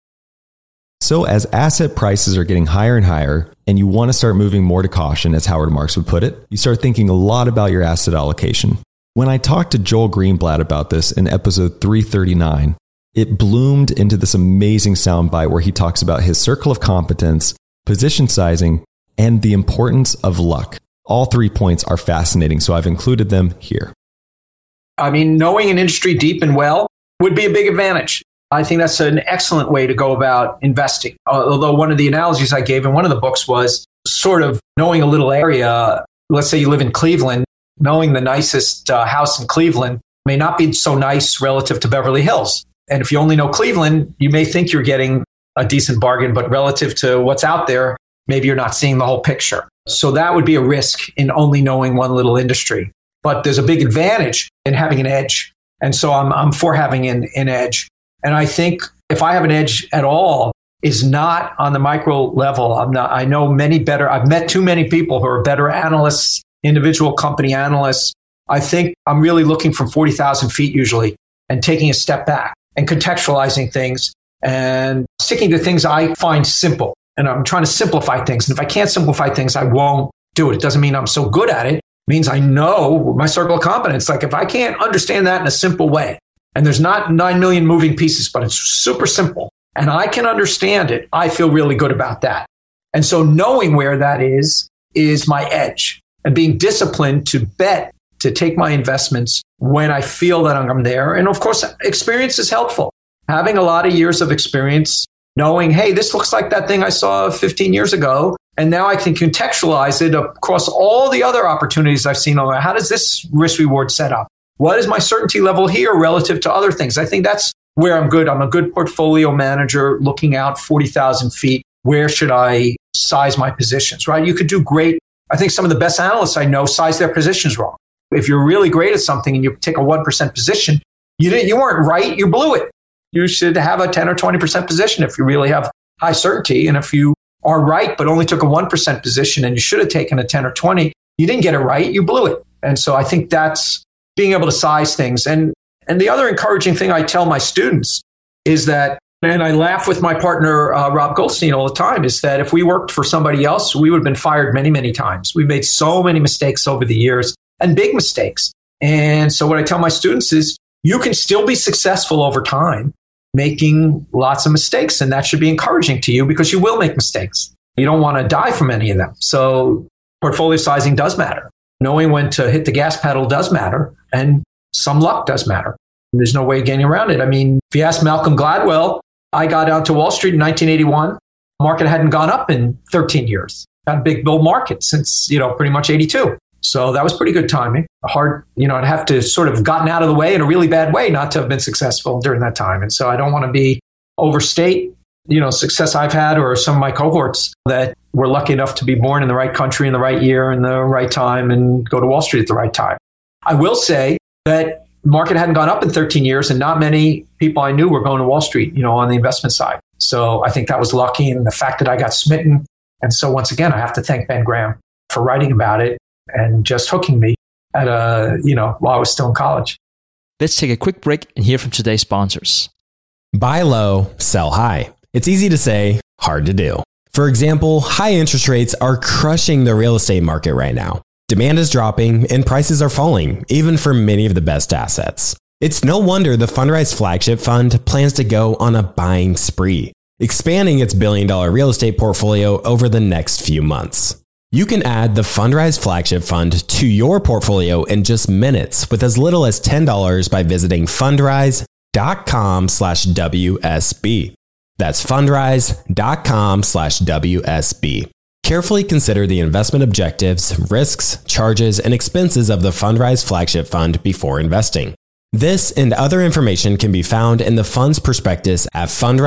So as asset prices are getting higher and higher, and you want to start moving more to caution, as Howard Marks would put it, you start thinking a lot about your asset allocation. When I talked to Joel Greenblatt about this in episode 339, it bloomed into this amazing soundbite where he talks about his circle of competence, position sizing, and the importance of luck. All 3 points are fascinating, so I've included them here. I mean, knowing an industry deep and well would be a big advantage. I think that's an excellent way to go about investing. Although one of the analogies I gave in one of the books was sort of knowing a little area. Let's say you live in Cleveland, knowing the nicest house in Cleveland may not be so nice relative to Beverly Hills. And if you only know Cleveland, you may think you're getting a decent bargain, but relative to what's out there, maybe you're not seeing the whole picture. So that would be a risk in only knowing one little industry. But there's a big advantage in having an edge. And so I'm for having an edge. And I think if I have an edge at all, is not on the micro level. I know many better. I've met too many people who are better analysts, individual company analysts. I think I'm really looking from 40,000 feet usually and taking a step back and contextualizing things and sticking to things I find simple. And I'm trying to simplify things. And if I can't simplify things, I won't do it. It doesn't mean I'm so good at it. It means I know my circle of competence. Like if I can't understand that in a simple way, and there's not 9 million moving pieces, but it's super simple, and I can understand it, I feel really good about that. And so knowing where that is my edge, and being disciplined to bet, to take my investments when I feel that I'm there. And of course, experience is helpful. Having a lot of years of experience, knowing, hey, this looks like that thing I saw 15 years ago. And now I can contextualize it across all the other opportunities I've seen. How does this risk reward set up? What is my certainty level here relative to other things? I think that's where I'm good. I'm a good portfolio manager looking out 40,000 feet. Where should I size my positions, right? You could do great. I think some of the best analysts I know size their positions wrong. If you're really great at something and you take a 1% position, you weren't right, you blew it. You should have a 10 or 20% position if you really have high certainty. And if you are right, but only took a 1% position and you should have taken a 10 or 20, you didn't get it right, you blew it. And so I think that's being able to size things. And the other encouraging thing I tell my students is that, and I laugh with my partner, Rob Goldstein, all the time, is that if we worked for somebody else, we would have been fired many, many times. We made so many mistakes over the years, and big mistakes. And so what I tell my students is you can still be successful over time, making lots of mistakes. And that should be encouraging to you because you will make mistakes. You don't want to die from any of them. So portfolio sizing does matter. Knowing when to hit the gas pedal does matter. And some luck does matter. There's no way of getting around it. I mean, if you ask Malcolm Gladwell, I got out to Wall Street in 1981. The market hadn't gone up in 13 years. Had a big bull market since, pretty much 82. So that was pretty good timing. Hard, I'd have to sort of gotten out of the way in a really bad way not to have been successful during that time. And so I don't want to overstate, success I've had or some of my cohorts that were lucky enough to be born in the right country in the right year in the right time and go to Wall Street at the right time. I will say that the market hadn't gone up in 13 years and not many people I knew were going to Wall Street, on the investment side. So I think that was lucky, and the fact that I got smitten. And so once again, I have to thank Ben Graham for writing about it and just hooking me at while I was still in college. Let's take a quick break and hear from today's sponsors. Buy low, sell high. It's easy to say, hard to do. For example, high interest rates are crushing the real estate market right now. Demand is dropping and prices are falling, even for many of the best assets. It's no wonder the Fundrise Flagship Fund plans to go on a buying spree, expanding its billion-dollar real estate portfolio over the next few months. You can add the Fundrise Flagship Fund to your portfolio in just minutes with as little as $10 by visiting fundrise.com/WSB. That's fundrise.com/WSB. Carefully consider the investment objectives, risks, charges, and expenses of the Fundrise Flagship Fund before investing. This and other information can be found in the fund's prospectus at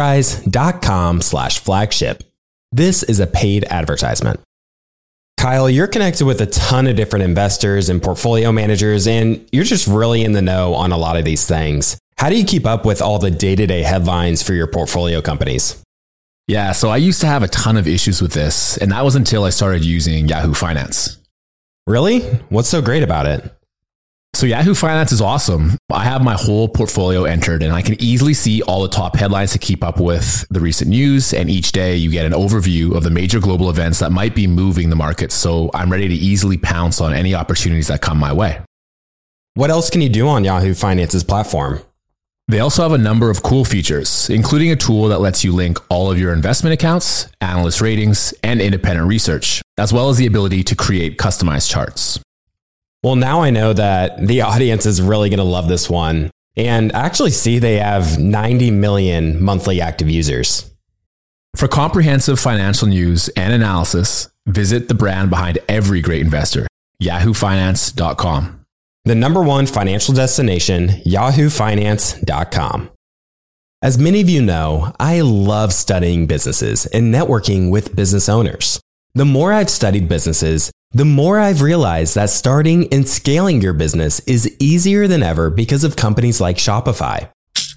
fundrise.com/flagship. This is a paid advertisement. Kyle, you're connected with a ton of different investors and portfolio managers, and you're just really in the know on a lot of these things. How do you keep up with all the day-to-day headlines for your portfolio companies? Yeah, so I used to have a ton of issues with this, and that was until I started using Yahoo Finance. Really? What's so great about it? So Yahoo Finance is awesome. I have my whole portfolio entered, and I can easily see all the top headlines to keep up with the recent news. And each day you get an overview of the major global events that might be moving the market. So I'm ready to easily pounce on any opportunities that come my way. What else can you do on Yahoo Finance's platform? They also have a number of cool features, including a tool that lets you link all of your investment accounts, analyst ratings, and independent research, as well as the ability to create customized charts. Well, now I know that the audience is really going to love this one. And I actually see they have 90 million monthly active users. For comprehensive financial news and analysis, visit the brand behind every great investor, yahoofinance.com. The number one financial destination, yahoofinance.com. As many of you know, I love studying businesses and networking with business owners. The more I've studied businesses, the more I've realized that starting and scaling your business is easier than ever because of companies like Shopify.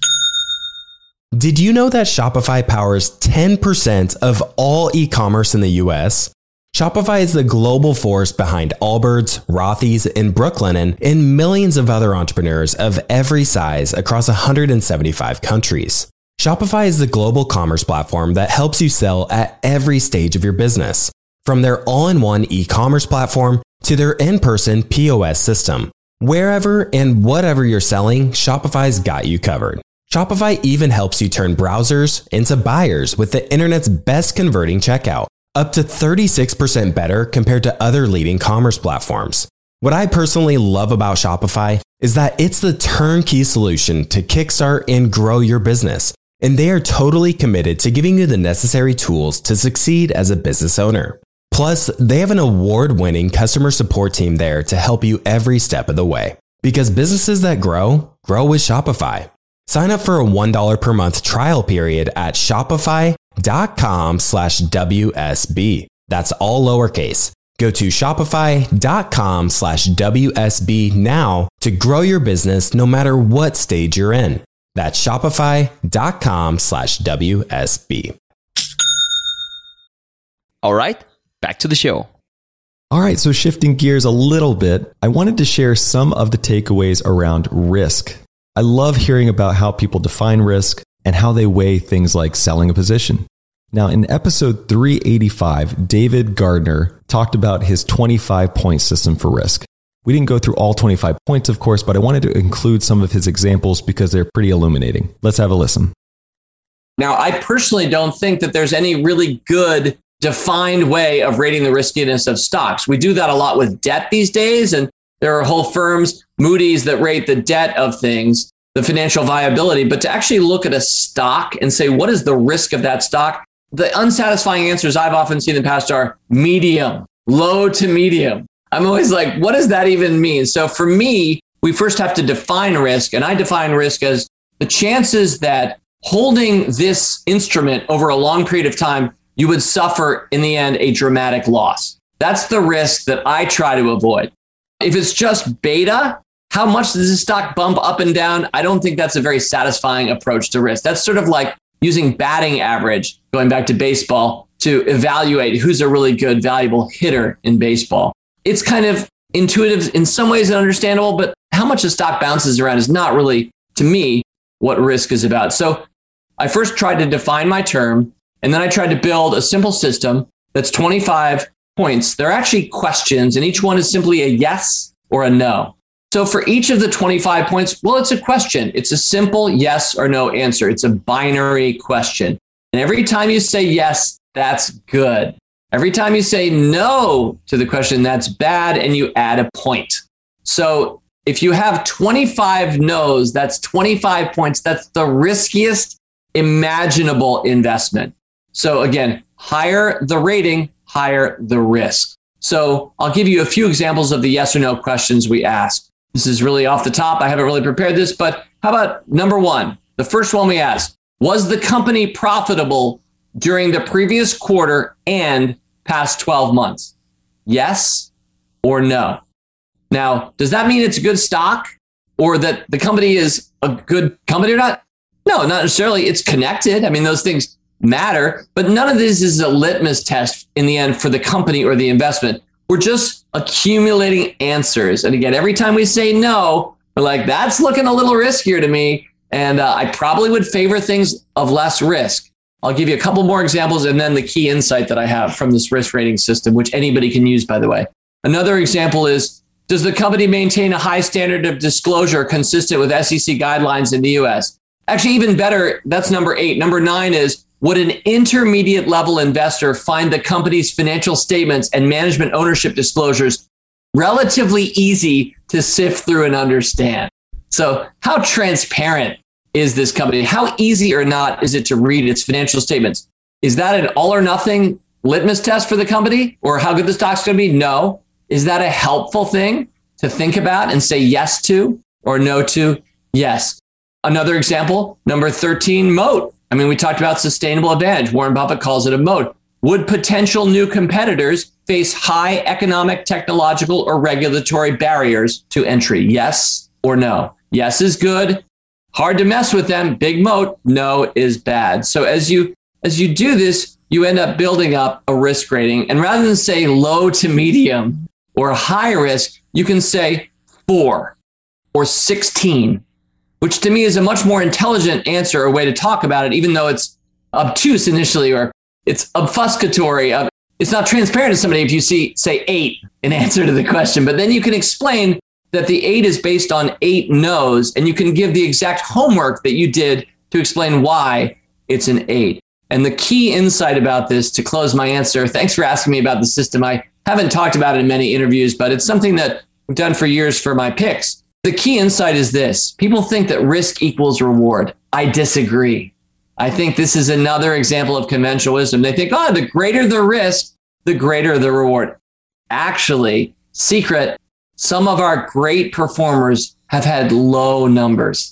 Did you know that Shopify powers 10% of all e-commerce in the US? Shopify is the global force behind Allbirds, Rothy's, and Brooklinen, and millions of other entrepreneurs of every size across 175 countries. Shopify is the global commerce platform that helps you sell at every stage of your business, from their all-in-one e-commerce platform to their in-person POS system. Wherever and whatever you're selling, Shopify's got you covered. Shopify even helps you turn browsers into buyers with the internet's best converting checkout, up to 36% better compared to other leading commerce platforms. What I personally love about Shopify is that it's the turnkey solution to kickstart and grow your business, and they are totally committed to giving you the necessary tools to succeed as a business owner. Plus, they have an award-winning customer support team there to help you every step of the way. Because businesses that grow, grow with Shopify. Sign up for a $1 per month trial period at shopify.com/WSB. That's all lowercase. Go to shopify.com/WSB now to grow your business no matter what stage you're in. That's shopify.com/WSB. All right, back to the show. All right, so shifting gears a little bit, I wanted to share some of the takeaways around risk. I love hearing about how people define risk and how they weigh things like selling a position. Now, in episode 385, David Gardner talked about his 25-point system for risk. We didn't go through all 25 points, of course, but I wanted to include some of his examples because they're pretty illuminating. Let's have a listen. Now, I personally don't think that there's any really good defined way of rating the riskiness of stocks. We do that a lot with debt these days, and there are whole firms, Moody's, that rate the debt of things, the financial viability. But to actually look at a stock and say, what is the risk of that stock? The unsatisfying answers I've often seen in the past are medium, low to medium. I'm always like, what does that even mean? So for me, we first have to define risk. And I define risk as the chances that holding this instrument over a long period of time, you would suffer in the end a dramatic loss. That's the risk that I try to avoid. If it's just beta, how much does the stock bump up and down? I don't think that's a very satisfying approach to risk. That's sort of like using batting average, going back to baseball, to evaluate who's a really good, valuable hitter in baseball. It's kind of intuitive in some ways and understandable, but how much the stock bounces around is not really, to me, what risk is about. So I first tried to define my term, and then I tried to build a simple system that's 25 points. They're actually questions, and each one is simply a yes or a no. So for each of the 25 points, well, it's a question. It's a simple yes or no answer. It's a binary question. And every time you say yes, that's good. Every time you say no to the question, that's bad, and you add a point. So if you have 25 no's, that's 25 points. That's the riskiest imaginable investment. So again, higher the rating, higher the risk. So I'll give you a few examples of the yes or no questions we ask. This is really off the top. I haven't really prepared this, but how about number one? The first one we asked, was the company profitable during the previous quarter and past 12 months? Yes or no? Now, does that mean it's a good stock or that the company is a good company or not? No, not necessarily. It's connected. I mean, those things matter, but none of this is a litmus test in the end for the company or the investment. We're just accumulating answers. And again, every time we say no, we're like, that's looking a little riskier to me. And I probably would favor things of less risk. I'll give you a couple more examples and then the key insight that I have from this risk rating system, which anybody can use, by the way. Another example is, does the company maintain a high standard of disclosure consistent with SEC guidelines in the US? Actually, even better, that's number 8. Number 9 is, would an intermediate level investor find the company's financial statements and management ownership disclosures relatively easy to sift through and understand? So how transparent is this company? How easy or not is it to read its financial statements? Is that an all or nothing litmus test for the company or how good the stock's going to be? No. Is that a helpful thing to think about and say yes to or no to? Yes. Another example, number 13, moat. I mean, we talked about sustainable advantage. Warren Buffett calls it a moat. Would potential new competitors face high economic, technological, or regulatory barriers to entry? Yes or no? Yes is good. Hard to mess with them. Big moat. No is bad. So as you do this, you end up building up a risk rating. And rather than say low to medium or high risk, you can say 4 or 16, which to me is a much more intelligent answer or way to talk about it, even though it's obtuse initially or it's obfuscatory. It's not transparent to somebody if you say 8 in answer to the question, but then you can explain that the 8 is based on 8 no's, and you can give the exact homework that you did to explain why it's an 8. And the key insight about this, to close my answer, thanks for asking me about the system. I haven't talked about it in many interviews, but it's something that I've done for years for my picks. The key insight is this. People think that risk equals reward. I disagree. I think this is another example of conventional wisdom. They think, the greater the risk, the greater the reward. Actually, secret, some of our great performers have had low numbers.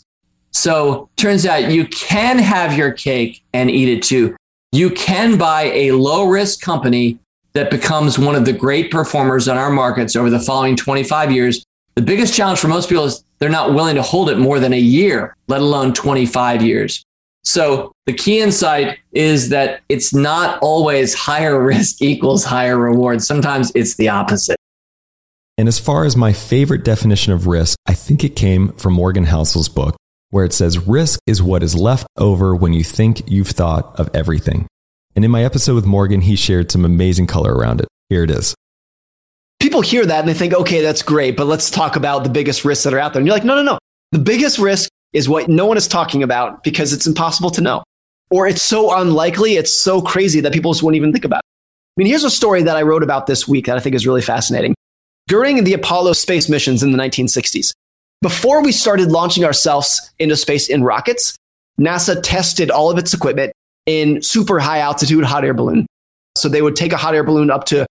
So turns out you can have your cake and eat it too. You can buy a low risk company that becomes one of the great performers on our markets over the following 25 years. The biggest challenge for most people is they're not willing to hold it more than a year, let alone 25 years. So the key insight is that it's not always higher risk equals higher reward. Sometimes it's the opposite. And as far as my favorite definition of risk, I think it came from Morgan Housel's book. where it says risk is what is left over when you think you've thought of everything. And in my episode with Morgan, he shared some amazing color around it. Here it is. People hear that and they think, okay, that's great, but let's talk about the biggest risks that are out there. And you're like, no. The biggest risk is what no one is talking about because it's impossible to know. Or it's so unlikely, it's so crazy that people just won't even think about it. I mean, here's a story that I wrote about this week that I think is really fascinating. During the Apollo space missions in the 1960s, before we started launching ourselves into space in rockets, NASA tested all of its equipment in super high altitude hot air balloon. So they would take a hot air balloon up to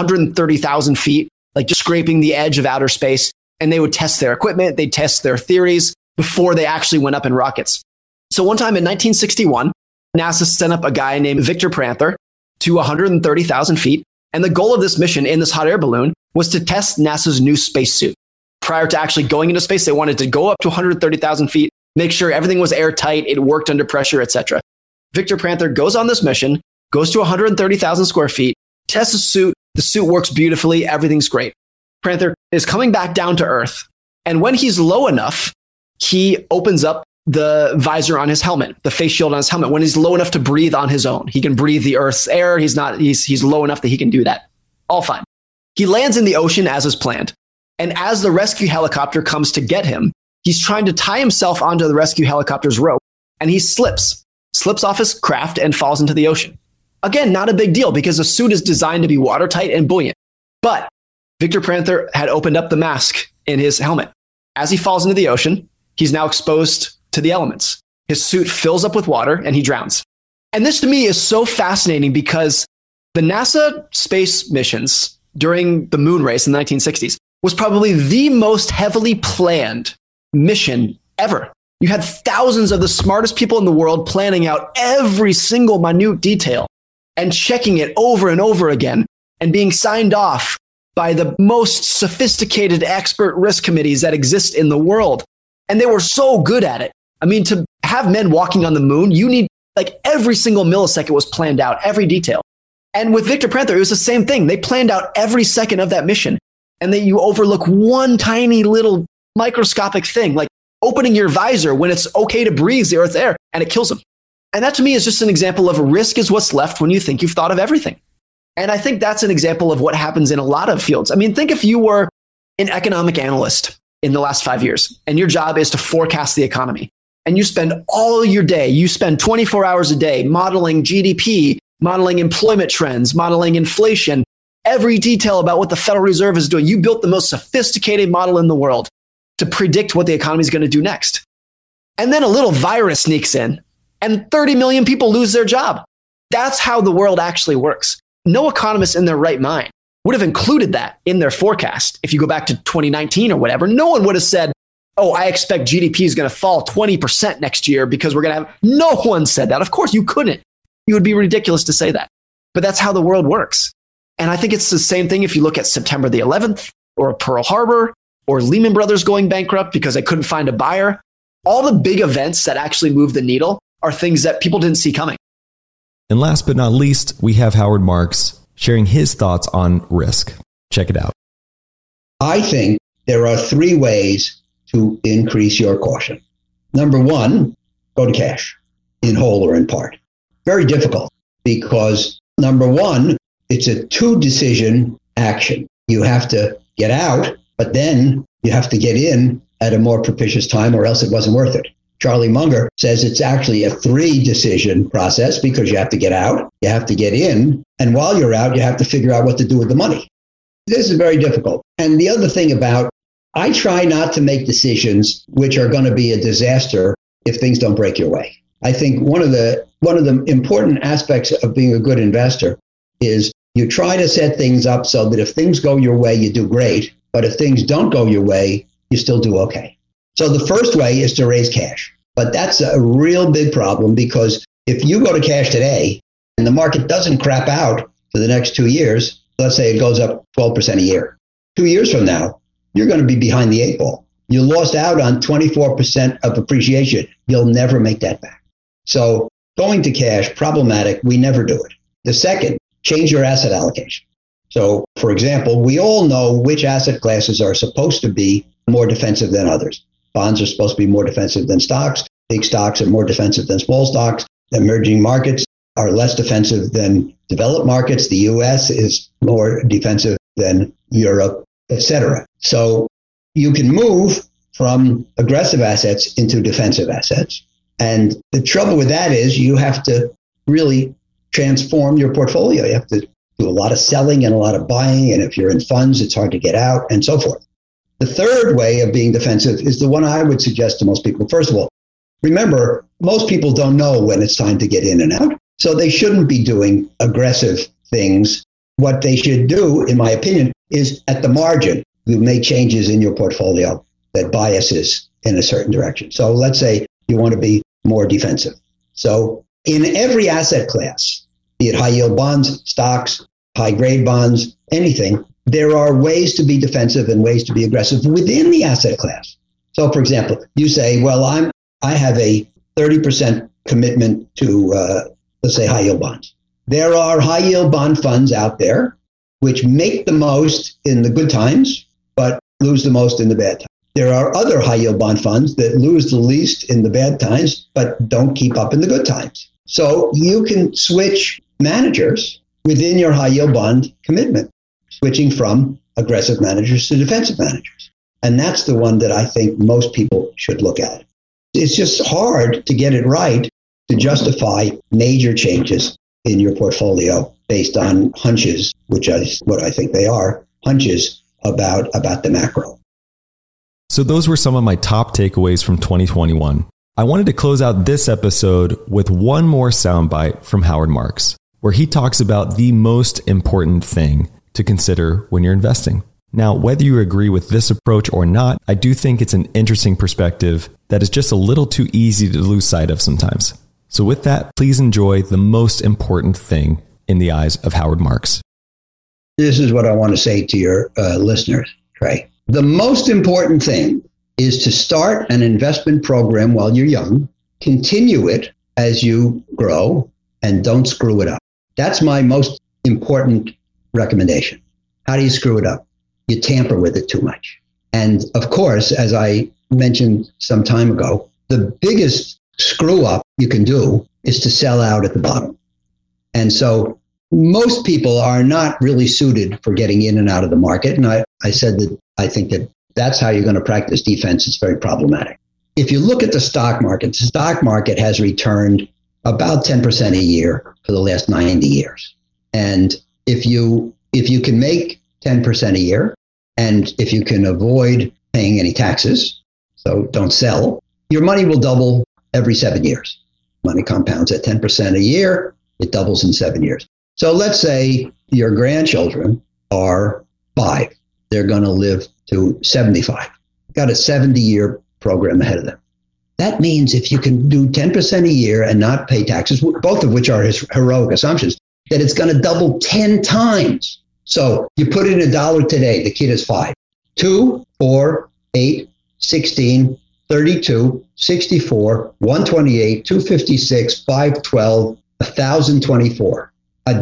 130,000 feet, like just scraping the edge of outer space. And they would test their equipment. They'd test their theories before they actually went up in rockets. So one time in 1961, NASA sent up a guy named Victor Panther to 130,000 feet. And the goal of this mission in this hot air balloon was to test NASA's new spacesuit. Prior to actually going into space, they wanted to go up to 130,000 feet, make sure everything was airtight, it worked under pressure, etc. Victor Panther goes on this mission, goes to 130,000 square feet, tests the suit works beautifully, everything's great. Panther is coming back down to Earth. And when he's low enough, he opens up the visor on his helmet, the face shield on his helmet. When he's low enough to breathe on his own, he can breathe the Earth's air. He's low enough that he can do that. All fine. He lands in the ocean as is planned. And as the rescue helicopter comes to get him, he's trying to tie himself onto the rescue helicopter's rope, and he slips off his craft and falls into the ocean. Again, not a big deal because the suit is designed to be watertight and buoyant. But Victor Panther had opened up the mask in his helmet. As he falls into the ocean, he's now exposed to the elements. His suit fills up with water and he drowns. And this to me is so fascinating because the NASA space missions during the moon race in the 1960s was probably the most heavily planned mission ever. You had thousands of the smartest people in the world planning out every single minute detail and checking it over and over again and being signed off by the most sophisticated expert risk committees that exist in the world. And they were so good at it. I mean, to have men walking on the moon, you need like every single millisecond was planned out, every detail. And with Victor Panther, it was the same thing. They planned out every second of that mission. And then you overlook one tiny little microscopic thing, like opening your visor when it's okay to breathe the Earth's air, and it kills them. And that to me is just an example of risk is what's left when you think you've thought of everything. And I think that's an example of what happens in a lot of fields. I mean, think if you were an economic analyst in the last 5 years, and your job is to forecast the economy, and you spend all your day, you spend 24 hours a day modeling GDP, modeling employment trends, modeling inflation, every detail about what the Federal Reserve is doing. You built the most sophisticated model in the world to predict what the economy is going to do next. And then a little virus sneaks in and 30 million people lose their job. That's how the world actually works. No economist in their right mind would have included that in their forecast. If you go back to 2019 or whatever, no one would have said, oh, I expect GDP is going to fall 20% next year because we're going to have, no one said that. Of course you couldn't. You would be ridiculous to say that, but that's how the world works. And I think it's the same thing if you look at September the 11th or Pearl Harbor or Lehman Brothers going bankrupt because they couldn't find a buyer. All the big events that actually move the needle are things that people didn't see coming. And last but not least, we have Howard Marks sharing his thoughts on risk. Check it out. I think there are 3 ways to increase your caution. Number 1, go to cash, in whole or in part. Very difficult because number 1, it's a 2-decision action. You have to get out, but then you have to get in at a more propitious time or else it wasn't worth it. Charlie Munger says it's actually a 3-decision process because you have to get out, you have to get in, and while you're out, you have to figure out what to do with the money. This is very difficult. And the other thing about, I try not to make decisions which are going to be a disaster if things don't break your way. I think one of the important aspects of being a good investor is you try to set things up so that if things go your way, you do great. But if things don't go your way, you still do okay. So the first way is to raise cash. But that's a real big problem because if you go to cash today and the market doesn't crap out for the next 2 years, let's say it goes up 12% a year. 2 years from now, you're going to be behind the 8 ball. You lost out on 24% of appreciation. You'll never make that back. So going to cash, problematic. We never do it. The second, change your asset allocation. So, for example, we all know which asset classes are supposed to be more defensive than others. bonds are supposed to be more defensive than stocks. Big stocks are more defensive than small stocks. Emerging markets are less defensive than developed markets. The US is more defensive than Europe, etc. So you can move from aggressive assets into defensive assets. And the trouble with that is you have to really transform your portfolio. You have to do a lot of selling and a lot of buying. And if you're in funds, it's hard to get out and so forth. The third way of being defensive is the one I would suggest to most people. First of all, remember, most people don't know when it's time to get in and out. So they shouldn't be doing aggressive things. What they should do, in my opinion, is at the margin, you make changes in your portfolio that biases in a certain direction. So let's say you want to be more defensive. So in every asset class, be it high yield bonds, stocks, high grade bonds, anything, there are ways to be defensive and ways to be aggressive within the asset class. So for example, you say, well, I have a 30% commitment to, let's say, high yield bonds. There are high yield bond funds out there which make the most in the good times, but lose the most in the bad times. There are other high yield bond funds that lose the least in the bad times, but don't keep up in the good times. So you can switch managers within your high yield bond commitment, switching from aggressive managers to defensive managers. And that's the one that I think most people should look at. It's just hard to get it right to justify major changes in your portfolio based on hunches, which is what I think they are, hunches about the macro. So those were some of my top takeaways from 2021. I wanted to close out this episode with one more soundbite from Howard Marks, where he talks about the most important thing to consider when you're investing. Now, whether you agree with this approach or not, I do think it's an interesting perspective that is just a little too easy to lose sight of sometimes. So with that, please enjoy the most important thing in the eyes of Howard Marks. This is what I want to say to your listeners, Trey. The most important thing is to start an investment program while you're young, continue it as you grow, and don't screw it up. That's my most important recommendation. How do you screw it up? You tamper with it too much. And of course, as I mentioned some time ago, the biggest screw up you can do is to sell out at the bottom. And so most people are not really suited for getting in and out of the market. And I said that I think that that's how you're going to practice defense. It's very problematic. If you look at the stock market has returned about 10% a year for the last 90 years. And if you can make 10% a year, and if you can avoid paying any taxes, so don't sell, your money will double every 7 years. Money compounds at 10% a year, it doubles in 7 years. So let's say your grandchildren are 5. They're going to live to 75. Got a 70-year program ahead of them. That means if you can do 10% a year and not pay taxes, both of which are heroic assumptions, that it's going to double 10 times. So you put in $1 today, the kid is 5. 2, 4, 8, 16, 32, 64, 128, 256, 512, 1,024.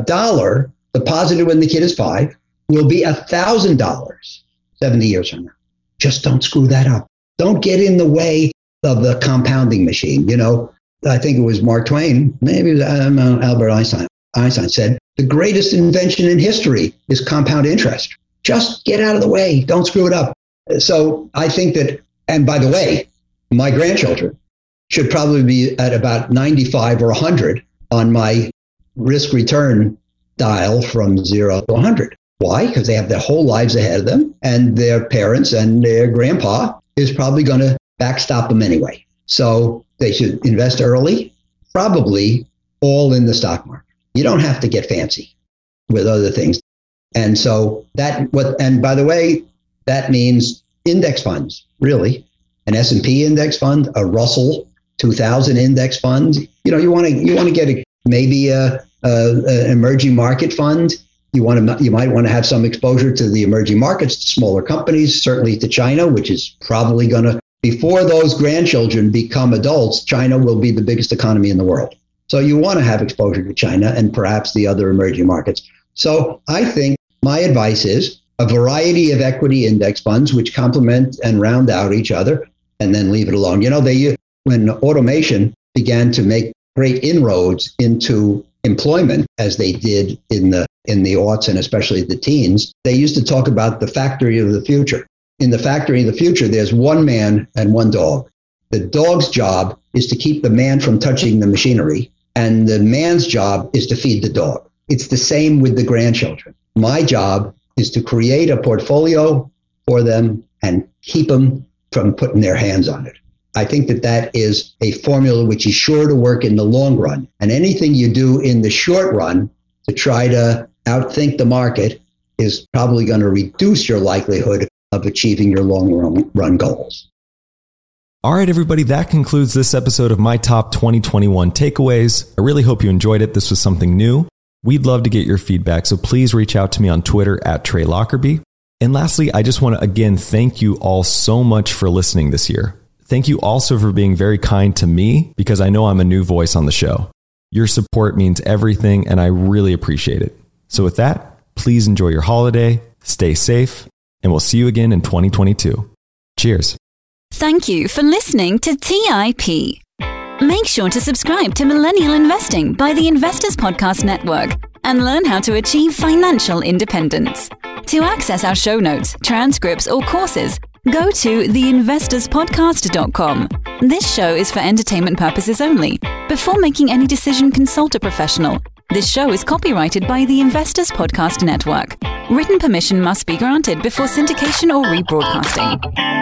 $1 deposited when the kid is 5 will be $1,000 70 years from now. Just don't screw that up. Don't get in the way of the compounding machine. You know, I think it was Mark Twain, maybe it was Albert Einstein. Einstein said, the greatest invention in history is compound interest. Just get out of the way. Don't screw it up. So I think that, and by the way, my grandchildren should probably be at about 95 or 100 on my risk return dial from 0 to 100. Why? Because they have their whole lives ahead of them, and their parents and their grandpa is probably going to backstop them anyway. So they should invest early, probably all in the stock market. You don't have to get fancy with other things. And so and by the way, that means index funds, really. An S&P index fund, a Russell 2000 index fund. You know, you want to get maybe an emerging market fund. You might want to have some exposure to the emerging markets, to smaller companies, certainly to China, which is probably going to, before those grandchildren become adults, China will be the biggest economy in the world. So you want to have exposure to China and perhaps the other emerging markets. So I think my advice is a variety of equity index funds which complement and round out each other. and then leave it alone. When automation began to make great inroads into employment, as they did in the aughts and especially the teens, they used to talk about the factory of the future. In the factory of the future, there's one man and one dog. The dog's job is to keep the man from touching the machinery, and the man's job is to feed the dog. It's the same with the grandchildren. My job is to create a portfolio for them and keep them from putting their hands on it. I think that is a formula which is sure to work in the long run. And anything you do in the short run to try to outthink the market is probably going to reduce your likelihood of achieving your long run goals. All right, everybody, that concludes this episode of my top 2021 takeaways. I really hope you enjoyed it. This was something new. We'd love to get your feedback, so please reach out to me on Twitter at Trey Lockerbie. And lastly, I just want to again thank you all so much for listening this year. Thank you also for being very kind to me, because I know I'm a new voice on the show. Your support means everything, and I really appreciate it. So with that, please enjoy your holiday, stay safe, and we'll see you again in 2022. Cheers. Thank you for listening to TIP. Make sure to subscribe to Millennial Investing by the Investors Podcast Network and learn how to achieve financial independence. To access our show notes, transcripts, or courses, go to theinvestorspodcast.com. This show is for entertainment purposes only. Before making any decision, consult a professional. This show is copyrighted by the Investors Podcast Network. Written permission must be granted before syndication or rebroadcasting.